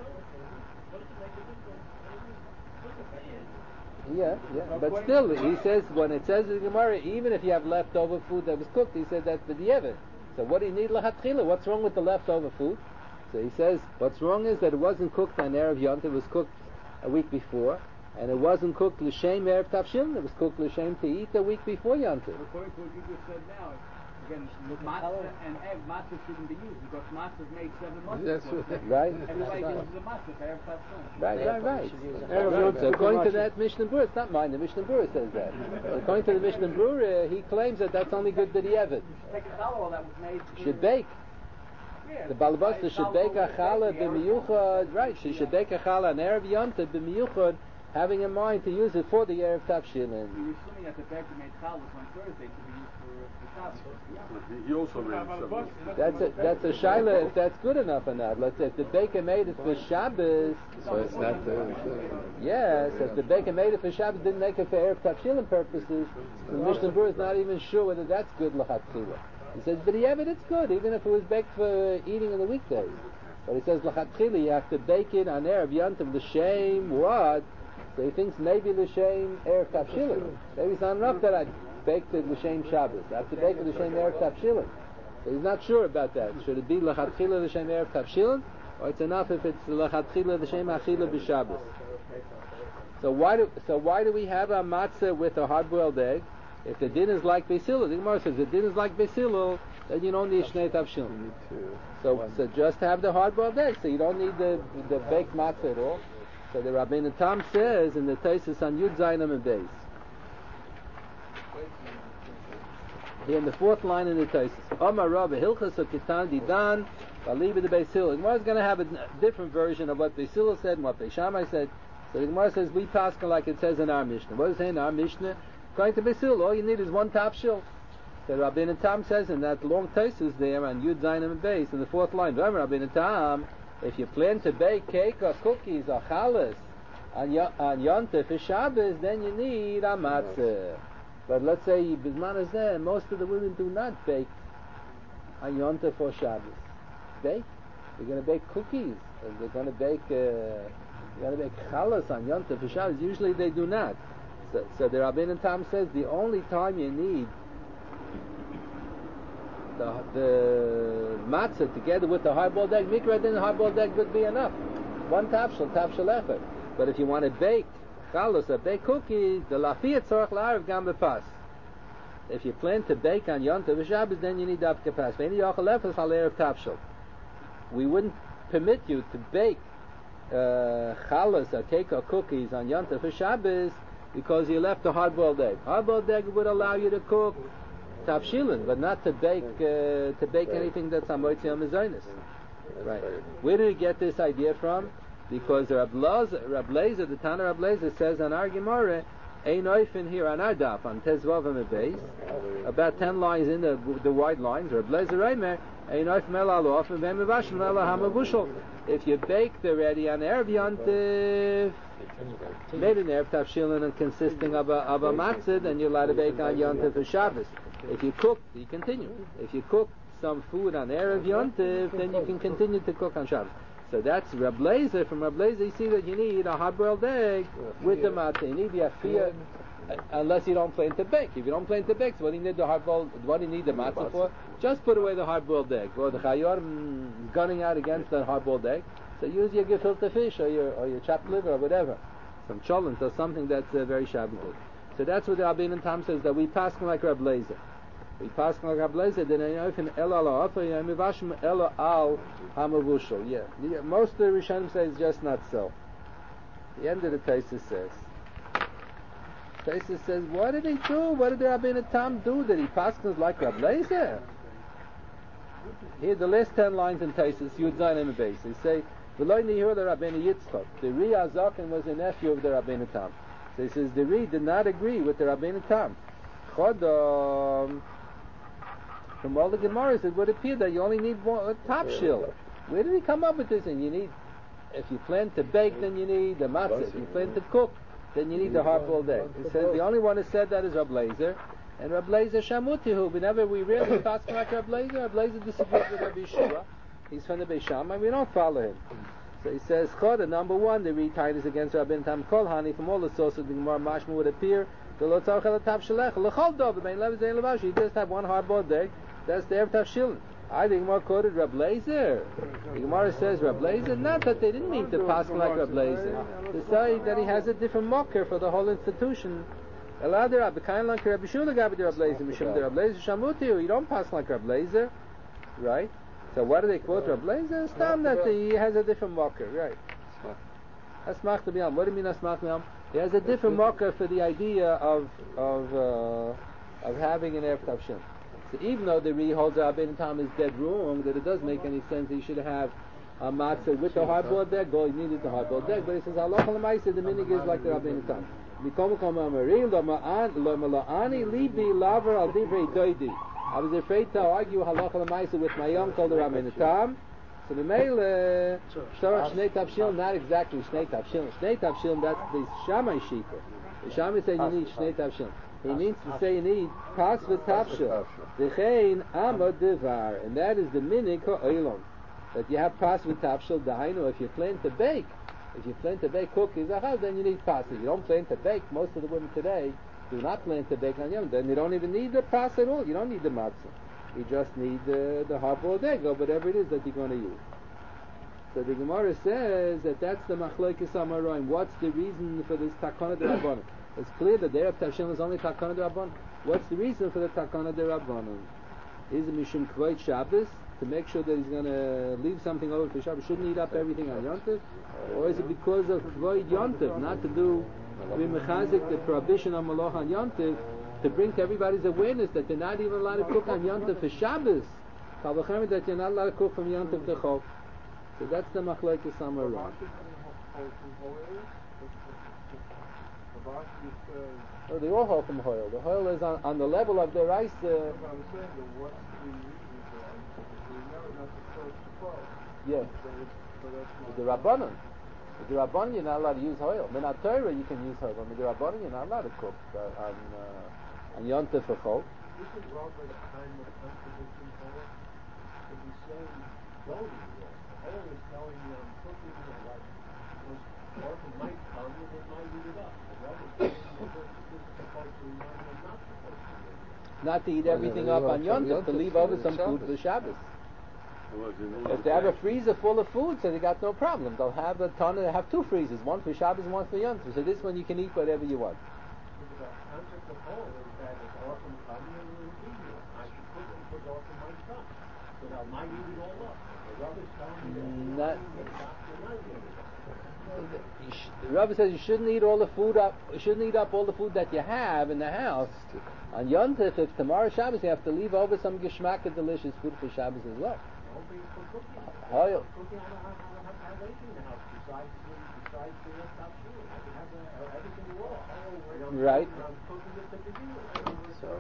Yeah, yeah. But still, he says, when it says in the Gemara, even if you have leftover food that was cooked, he said that's b'di'evet. So what do you need l'chatchila? What's wrong with the leftover food? So he says, what's wrong is that it wasn't cooked on Erev Yontif, it was cooked a week before, and it wasn't cooked l'shem Erev Tavshilin, it was cooked l'shem to eat a week before Yontif. According to what you just said now, again, matzah and egg, matzah shouldn't be used because matzah is made seven months That's before. what- Right? Everybody uses a matzah for Erev Tavshilin. Right, right, right. Erev Right. Yontif So according to Rashi. that Mishnah Berurah, it's not mine, the Mishnah Berurah says that. So according to the Mishnah Berurah, he claims that that's only good b'di'evet. Take a challah that was made. Should bake. Yeah, The Balabasta should bake a challah the Erev b'miyuchad, right, she should bake a challah on Erev Yontif b'miyuchad, having in mind to use it for the Erev Tavshilin. You're assuming that the baker made challahs on Thursday to be used for, for Shabbos. He also made something. That's a, that's a shaila if that's good enough or not. Let's say if the baker made it for Shabbos, So it's not the... yes, if the baker made it for Shabbos, didn't make it for Erev Tavshilin purposes, the Mishnah Berurah is not even sure whether that's good l'chatchila. He says, but yeah, but it's good, even if it was baked for eating in the weekdays. But he says, l'chatchila, you have to bake it on Erev Yontif, l'shem what? So he thinks maybe l'shem Erev Tavshilin. Maybe it's not enough that I baked it l'shem Shabbos. I have to bake it l'shem Erev Tavshilin. So he's not sure about that. Should it be l'chatchila l'shem Erev Tavshilin? Or it's enough if it's l'chatchila l'shem achila b'Shabbos. So why do so why do we have a matzah with a hard-boiled egg? If the din is like Beis Hillel, the Gemara says the din is like Beis Hillel, then you don't need shnei tavshilin. You need to... So so just have the hard-boiled egg, so you don't need the the baked matzah at all. So the Rabbeinu Tam says in the Taisus on Yud Zayin and Beis. Here in the fourth line in the Taisus, Omar Rabbi Hilchas of Kitan Didan I'll leave it to Beis Hillel. The Gemara is going to have a different version of what Beis Hillel said and what Beis Shammai said. So the Gemara says we pass like it says in our Mishnah. What does it say in our Mishnah? Going to Beis Hillel, all you need is one tafshil. So Rabbeinu Tam says in that long Tosfos there on Yud Zayin and Beis in the fourth line, Rabbeinu Tam, if you plan to bake cake or cookies or chalas on, y- on Yontif for Shabbos, then you need a matzah. But let's say Bisman is there, most of the women do not bake on Yontif for Shabbos. Bake? They're going to bake cookies. They're going to bake. Uh, they're going to bake chalas on Yontif for Shabbos. Usually they do not. So, so the Rabbeinu Tam says the only time you need the the matzah together with the hard-boiled egg, mikra, then the hard-boiled egg would be enough. One tafshel, tafshel echad. But if you want to bake chalas or bake cookies, the lafiyat tzorach la'ariv gam bepas. If you plan to bake on Yontif for Shabbos, then you need dafka pas. Ve'eni yochel efes al erev tafshel. We wouldn't permit you to bake uh, chalas or cake or cookies on Yontif for Shabbos because you left the hard-boiled egg. Hard-boiled egg would allow you to cook tafshilin, but not to bake uh, to bake anything that's amoitzi on mezainis. Right. Where did we get this idea from? Because Rab Lezer, the Tana Rab Lezer says on our Gemara, ein oifen here on our daf on Tezvav and Beis, about ten lines in the the wide lines. Rab Lezer Reimer, ein oifen el alof and v'em mevashim el hamavushal. If you baked already on Erev Yontif, made an Erev tafshilin and consisting of a of a matzah, then you're allowed to bake on Yontif for Shabbos. If you cook, you continue. If you cook some food on Erev Yontif, then you can continue to cook on Shabbos. So that's Rab Lezer. From Rab Lezer, you see that you need a hard-boiled egg with the matzah. You need the afiyah, unless you don't plan to bake. If you don't plan to bake, so what do you need the hard-boiled? What do you need the matzah for? Just put away the hard-boiled egg. Or the chayor is gunning out against the hard-boiled egg. So use your gefilte fish or your or your chopped liver or whatever, some cholent or something that's uh, very Shabbatic. So that's what the Rabbeinu Tam says, that we pass like Rab Lezer. We pass like Rab Lezer. Then I open elo al afa yemivashim elo al hamavushal. Yeah, the, most of the Rishonim say it's just not so. The end of the Tosfos says. Tosfos says, what did he do? What did the Rabbeinu Tam do? Did he pass like Rab Lezer? Here, the last ten lines in Tosfos, Yud Zayin and Beis, they say, "V'lo nihur the Rabbeinu Yitzchak." The Ri Azaken was a nephew of the Rabbeinu Tam. So he says the Ri did not agree with the Rabbeinu Tam. Chodom. From all the Gemaras, it would appear that you only need one a tafshil. Where did he come up with this? And you need, if you plan to bake, then you need the matzah. If you plan to cook, then you need the hard-boiled egg. It says the only one who said that is Rab Lezer. And Rab Lezer Shamutihu, whenever we really pass like Rab Lezer, Rab Lezer disagrees with Rabbi Yeshua. He's from the Beis Shammai, we don't follow him. So he says, Choda, number one, the retie is against Rabbeinu Tam Kol Hani. From all the sources, the Gemara Mashma would appear, the Lo Tzarech El Tav Shalech, L'chol Dov, Bein Lev Zein Levash, you just have one hard-boiled egg, that's the Erev Tavshilin. I, the Gemara quoted Rab Lezer. The Gemara says Rab Lezer, not that they didn't mean to pass like Rab Lezer, to say that he has a different mocker for the whole institution. You don't pass like Rab Lezer, right? So why do they quote Rab Lezer? It's not that he has a different mocker, right? Asmach B'yam. What do you mean Asmach B'yam? He has a different mocker for the idea of of uh, of having an Erev Tavshil. So even though the Ri holds Rabbeinu Tam is dead wrong, that it doesn't make any sense, he should have a matzah with the hard-boiled egg, or he needed the hard-boiled egg, but he says halacha l'maaseh, the minig is like the Rabbeinu Tam. I was afraid to argue halacha l'maaseh with my uncle, the Rabbeinu Tam. So the male Shorach Shnei Tavshil, not exactly Shnei Tavshil. Shnei Tavshil, that's the Shammai Shita. The Shammai say you need Shnei Tavshil. He needs to say you need Pas v'Tavshil. V'chein Amod Devar, and that is the minig ha'olam. That you have Pas v'Tavshil. Dahainu, if you plan to bake, if you plan to bake cookies, then you need Pas. If you don't plan to bake, most of the women today do not plan to bake on Yom. Then you don't even need the Pas at all. You don't need the matzah. You just need uh, the hard-boiled egg or whatever it is that you're going to use. So the Gemara says that that's the Machlokes Amoraim. What's the reason for this Takana D'Rabbanan? It's clear that the Erev Tavshilin is only Takana D'Rabbanan. What's the reason for the Takana D'Rabbanan? Is it Mishum Kvod Shabbos, to make sure that he's going to leave something over for Shabbos, shouldn't eat up everything on Yontif? Or is it because of Kvod Yontif, not to do B'mechazik, the prohibition of Malach on Yontif, to bring to everybody's awareness that they're not even allowed to cook on Yontif for Shabbos? Kal v'chemer that you're not allowed to cook from Yontif to Chol. So that's the machlokes Amar Rav. Oh, they all hold from Hoyle. The Hoyle is on, on the level of the rice. Uh, yeah. With the Rabbanon. With the Rabbanon, you're not allowed to use Hoyle. Minat Torah, you can use Hoyle. But with the Rabbanon, you're not allowed to cook uh, on uh, on Yontif for Chol. Isn't Robert kind of contradicting Paul? If he's saying don't eat it, Paul is telling you I'm cooking it like because Orphan might come and they might eat it up. The Robert's telling you this, this is supposed to remind you not supposed to eat it. Not to eat Well, everything yeah, up on well, Yontif, to Yontif leave for over some food Shabbos. for Shabbos. Well, if you If they have a freezer full of food, so they got no problem. They'll have a ton. They have two freezers, one for Shabbos and one for Yontif. So this one you can eat whatever you want. The concept of Paul is that if Orphan comes and will be here, I should cook it because Orphan might come. So I might eat it all up. The Robert's telling me that Not, you're not eating it up. you sh- the Rabbi says you shouldn't eat all the food up. You shouldn't eat up all the food that you have in the house. On Yontif, if tomorrow Shabbos, you have to leave over some geschmack of delicious food for Shabbos as well. Only for cooking. Hoyle. Cooking, I don't have, I don't have to have anything in the house besides the, besides the left top shoe. I can have uh, everything raw. And I'm Right. cooking- I'm cooking it to begin with. So.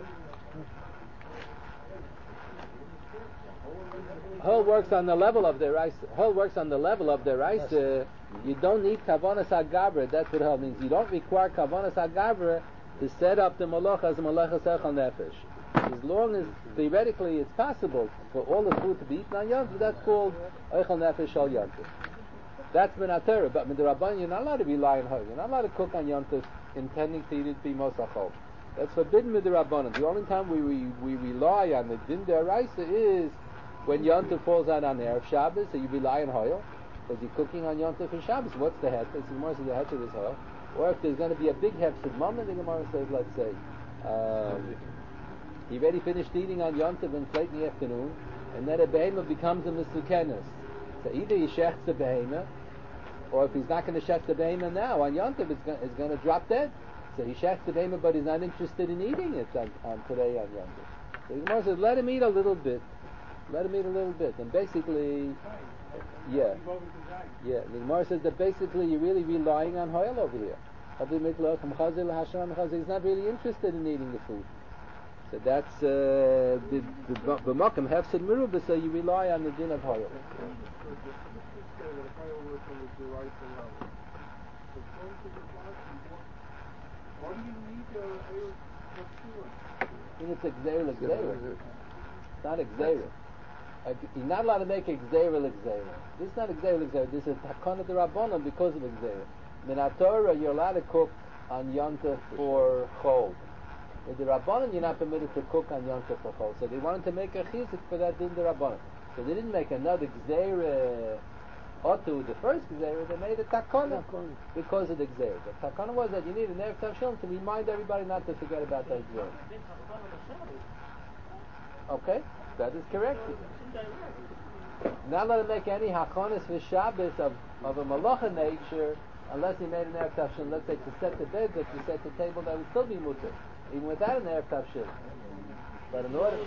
So, Hol works on the level of the rice. Hol works on the level of the rice. Uh, you don't need kavanas agavra. That's what Hol means. You don't require kavanas agavra to set up the malacha as a malacha sechal nefesh. As long as theoretically it's possible for all the food to be eaten on Yontif, that's called eichel nefesh al Yontif. That's Minat Torah. But with the Rabban, you're not allowed to rely on Hol. You're not allowed to cook on Yontif intending to eat it be mosachol. That's forbidden with the Rabbanon. The only time we, we we rely on the din deraisa is when Yontif falls out on Erev Shabbos, so you rely on Hoyle, because you're cooking on Yontif for Shabbos. What's the heter? The Gemara says the heter is Hoyle. Or if there's going to be a big hefsed moment, the Gemara says, let's say, um, he already finished eating on Yontif and late in the afternoon, and then a behemoth becomes a misukenes. So either he shechts the behemoth, or if he's not going to shech the behemoth now, on Yontif it's going, it's going to drop dead. So he shechts the behemoth, but he's not interested in eating it on, on today on Yontif. So the Gemara says, let him eat a little bit. Let him eat a little bit. And basically, yeah. Yeah, the Gemara says that basically you're really relying on Hoyle over here. He's not really interested in eating the food. So that's uh, the b'makom hefsed merubah. So you rely on the din of Hoyle. Why do you need a Erev Tafshila? I think it's exer l'exer. It's not exer. Uh, you're not allowed to make exer l'exer. This is not exer l'exer. This is takana de rabbanon because of exer. Minat Torah, you're allowed to cook on Yontif for Chol. With the rabbanon, you're not permitted to cook on Yontif for Chol. So they wanted to make a chizuk for that din de rabbanon. So they didn't make another exer. Otu, the first Gzeira, they made a takana because of the Gzeira. The takana was that you need an Erev Tavshilin to remind everybody not to forget about that Gzeira. Okay, that is correct. Not allowed to make any hakonis for Shabbos of, of a malacha nature unless he made an Erev Tavshilin. Let's say to set the bed, that to set the table, that would still be mutter, even without an Erev Tavshilin. But in order...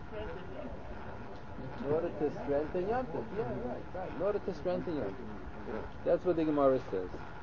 In order to strengthen Yontif. Yeah, right, right. In order to strengthen Yontif. That's what the Gemara says.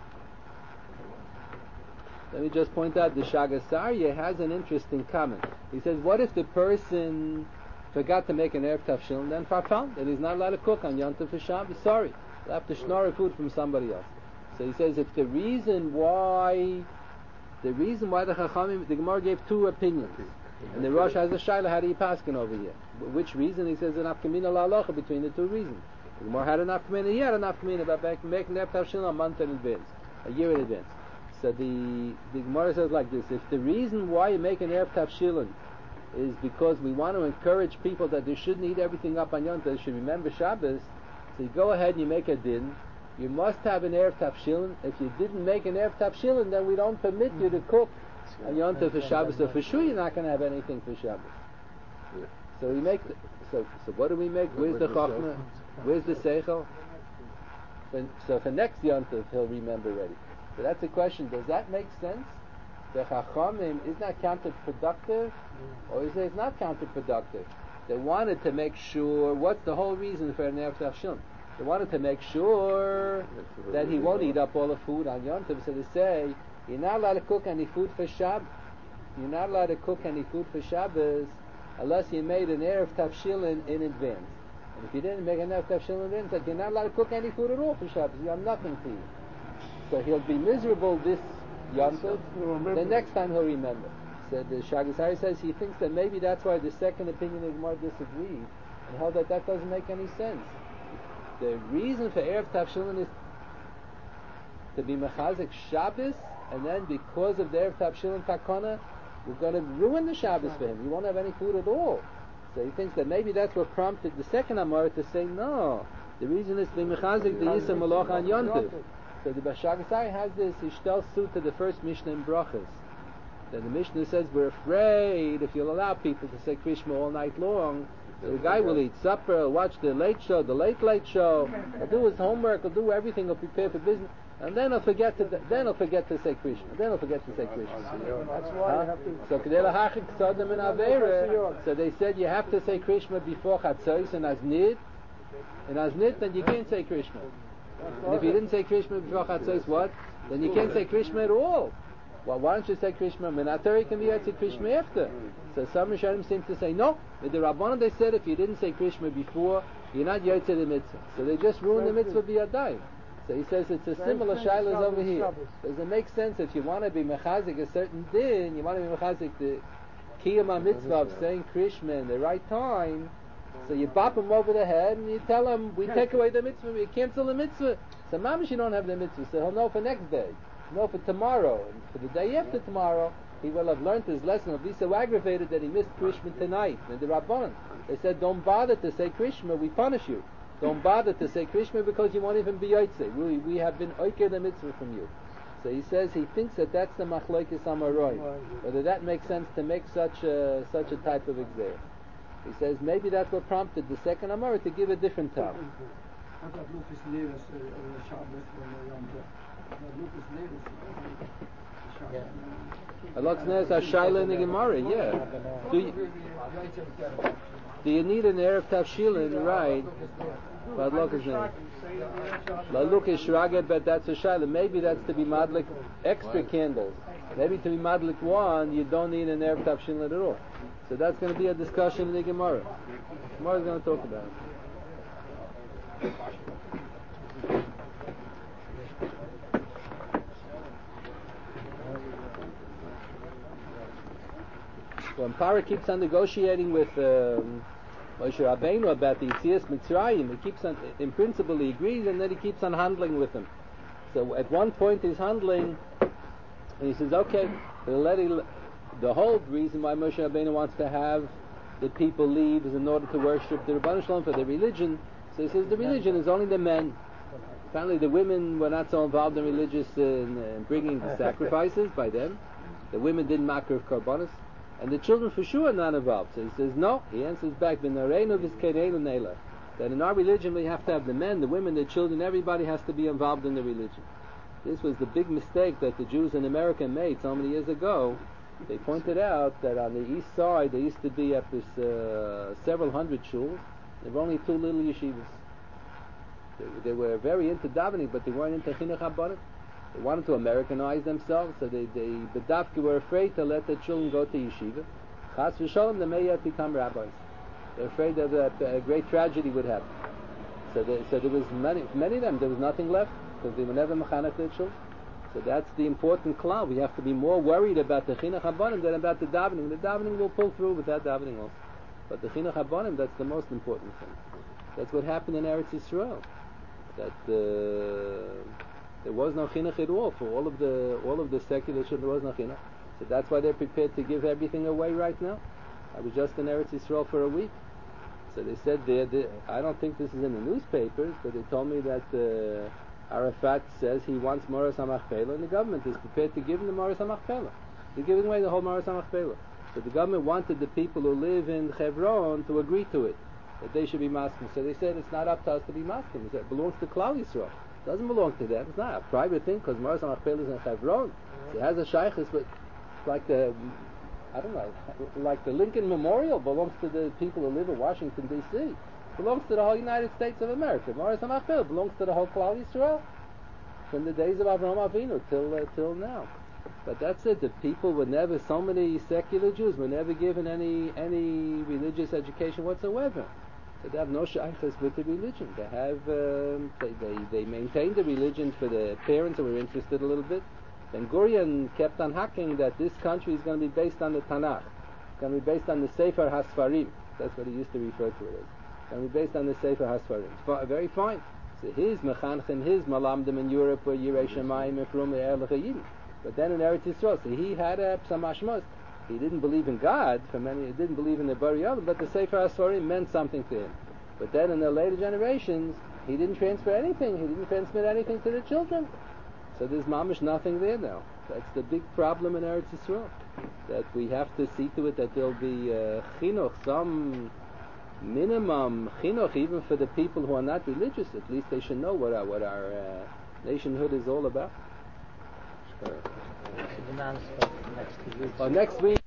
Let me just point out, the Shagasarya has an interesting comment. He says, what if the person forgot to make an Erev Tavshilin, then farfal, then he's not allowed to cook on Yontif for Shabbos? Sorry. He'll have to schnorr food from somebody else. So he says, if the reason why, the reason why the Chachamim, the Gemara gave two opinions. And the Rosh has a shaila, how do you paskin over here? Which reason? He says an afkamina la'alocha between the two reasons. The Gemara had an afkamina, he had an afkamina about making Erev Tavshilin a month in advance, a year in advance. So the the Gemara says like this: if the reason why you make an Erev Tavshilin is because we want to encourage people that they shouldn't eat everything up on Yom Tov, they should remember Shabbos, so you go ahead and you make a din. You must have an Erev Tavshilin. If you didn't make an Erev Tavshilin, then we don't permit you to cook on Yom Tov for Shabbos. So for sure you're not going to have anything for Shabbos. Yeah. So we make. The, so so what do we make? Where's the chachma? Where's the seichel? So, so for next Yom Tov he'll remember already. So that's the question. Does that make sense? The chachamim is not counterproductive, or is it not counterproductive? They wanted to make sure, what's the whole reason for an Erev Tavshilin? They wanted to make sure that he won't eat up all the food on Yom Tov, so they say, you're not allowed to cook any food for Shabbos. You're not allowed to cook any food for Shabbos unless you made an Erev Tavshilin in advance. And if you didn't make an Erev Tavshilin in advance, you're not allowed to cook any food at all for Shabbos. You have nothing to eat. So he'll be miserable this Yom Tov. The next time he'll remember. So the Shagasari says he thinks that maybe that's why the second opinion of Gemara disagreed and held that that doesn't make any sense. The reason for Erev Tavshilin is to be mechazik Shabbos, and then because of the Erev Tavshilin takana, we're going to ruin the Shabbos for him. He won't have any food at all. So he thinks that maybe that's what prompted the second Amar to say no. The reason is to be mechazik the Yisra Malach on Yom Tov. So the Shagasari has this ishtel suit to the first Mishnah in Brachas. Then the Mishnah says we're afraid if you'll allow people to say Krishma all night long, so the guy will eat supper, he'll watch the late show, the late late show, he'll do his homework, he'll do everything, he'll prepare for business, and then he'll forget to then he'll forget to say Krishma. Then he'll forget to say Krishma. That's why huh? you have to. So Kedei Lahachik Tzadam in Avera. So they said you have to say Krishma before Chatzos and Aznid. And Aznid, then you can't say Krishma. And if you didn't say Krishma before Chatzos, what? Then you can't say Krishma at all. Well, why don't you say Krishma? Menatari can be say Krishma after. So some Rishonim seem to say no. With the Rabbanan they said if you didn't say Krishma before, you're not Yotze the mitzvah. So they just ruined the mitzvah b'yadayim. So he says it's a similar shaila as over here. Does it make sense if you want to be mechazik a certain din, you want to be mechazik the kiyama mitzvah of saying Krishma in the right time, so you bop him over the head and you tell him, we take away the mitzvah, we cancel the mitzvah. So mamish you don't have the mitzvah, so he'll know for next day. No, for tomorrow, and for the day after tomorrow, he will have learned his lesson. He'll be so aggravated that he missed Krishma tonight. And the Rabbanan, they said, don't bother to say Krishma, we punish you. Don't bother to say Krishma because you won't even be Yotze. We, we have been Oiker the mitzvah from you. So he says he thinks that that's the Machlokes Amaroi. Whether that makes sense to make such a, such a type of exam. He says maybe that's what prompted the second Amar to give a different time. Alok Neres Ashayla in the Gemara, yeah. Do you, do you need an Erev Tavshilin, right? But look his name. Look is Shraget, but that's a Shayla. Maybe that's to be madlik extra candles. Maybe to be madlik one, you don't need an Erev Tavshilin at all. So that's going to be a discussion in the Gemara. Gemara is going to talk about it. When Parah keeps on negotiating with um, Moshe Rabbeinu about the Yetzias Mitzrayim, he keeps on, in principle he agrees, and then he keeps on handling with him. So at one point he's handling, and he says, okay, we'll let he, the whole reason why Moshe Rabbeinu wants to have the people leave is in order to worship the Rebbeinu Shalom for the religion. So he says the religion is only the men. Apparently the women were not so involved in religious in, in bringing the sacrifices by them. The women didn't makar of karbonos. And the children for sure are not involved. So he says, no. He answers back, that in our religion we have to have the men, the women, the children, everybody has to be involved in the religion. This was the big mistake that the Jews in America made so many years ago. They pointed out that on the east side there used to be up this, uh, several hundred shuls. There were only two little yeshivas. They, they were very into davening, but they weren't into chinuch habanim. They wanted to Americanize themselves, so they, they bedavki were afraid to let their children go to yeshiva. Chas v'sholom, they may yet become rabbis. They're afraid that a, a great tragedy would happen. So, they, so there was many, many of them, there was nothing left, because they were never mechanech their children. So that's the important klal. We have to be more worried about the chinuch habanim than about the davening. The davening will pull through with that davening also. But the chinuch habanim, that's the most important thing. That's what happened in Eretz Yisrael. That uh, there was no chinuch at all for all of the all of the secular children. There was no chinuch, so that's why they're prepared to give everything away right now. I was just in Eretz Yisrael for a week, so they said there. I don't think this is in the newspapers, but they told me that uh, Arafat says he wants Moras HaMachpelah, and the government is prepared to give him the Moras HaMachpelah. They're giving away the whole Moras HaMachpelah. But the government wanted the people who live in Hebron to agree to it, that they should be maskim. So they said it's not up to us to be maskim. It belongs to Klal Yisrael. It doesn't belong to them. It's not a private thing because Moras HaMachpelah is in Hebron. So it has a shaykhis, but it's like the I don't know, like the Lincoln Memorial belongs to the people who live in Washington, D C Belongs to the whole United States of America. Maris HaMachpelah belongs to the whole Klal Yisrael. From the days of Avraham Avinu till uh, till now. But that's it. The people were never, so many secular Jews were never given any any religious education whatsoever. So they have no shaykhs with the religion. They have um, they, they they maintained the religion for the parents who were interested a little bit. Ben Gurion kept on hacking that this country is going to be based on the Tanakh. It's going to be based on the Sefer HaSfarim. That's what he used to refer to it as. It's going to be based on the Sefer HaSfarim. F- very fine. So his mechanchen, his malamdim in Europe were Yirei Shemayim and from the Erlich HaYidin. But then in Eretz Yisrael, so he had a psamashmos. He didn't believe in God, for many, he didn't believe in the Bari Olam, but the Sefer HaSfarim meant something to him. But then in the later generations, he didn't transfer anything. He didn't transmit anything to the children. So there's mamish nothing there now. That's the big problem in Eretz Yisrael. That we have to see to it that there'll be uh, chinuch, some minimum chinuch, even for the people who are not religious. At least they should know what our, what our uh, nationhood is all about. The announcement next week. Oh, next week.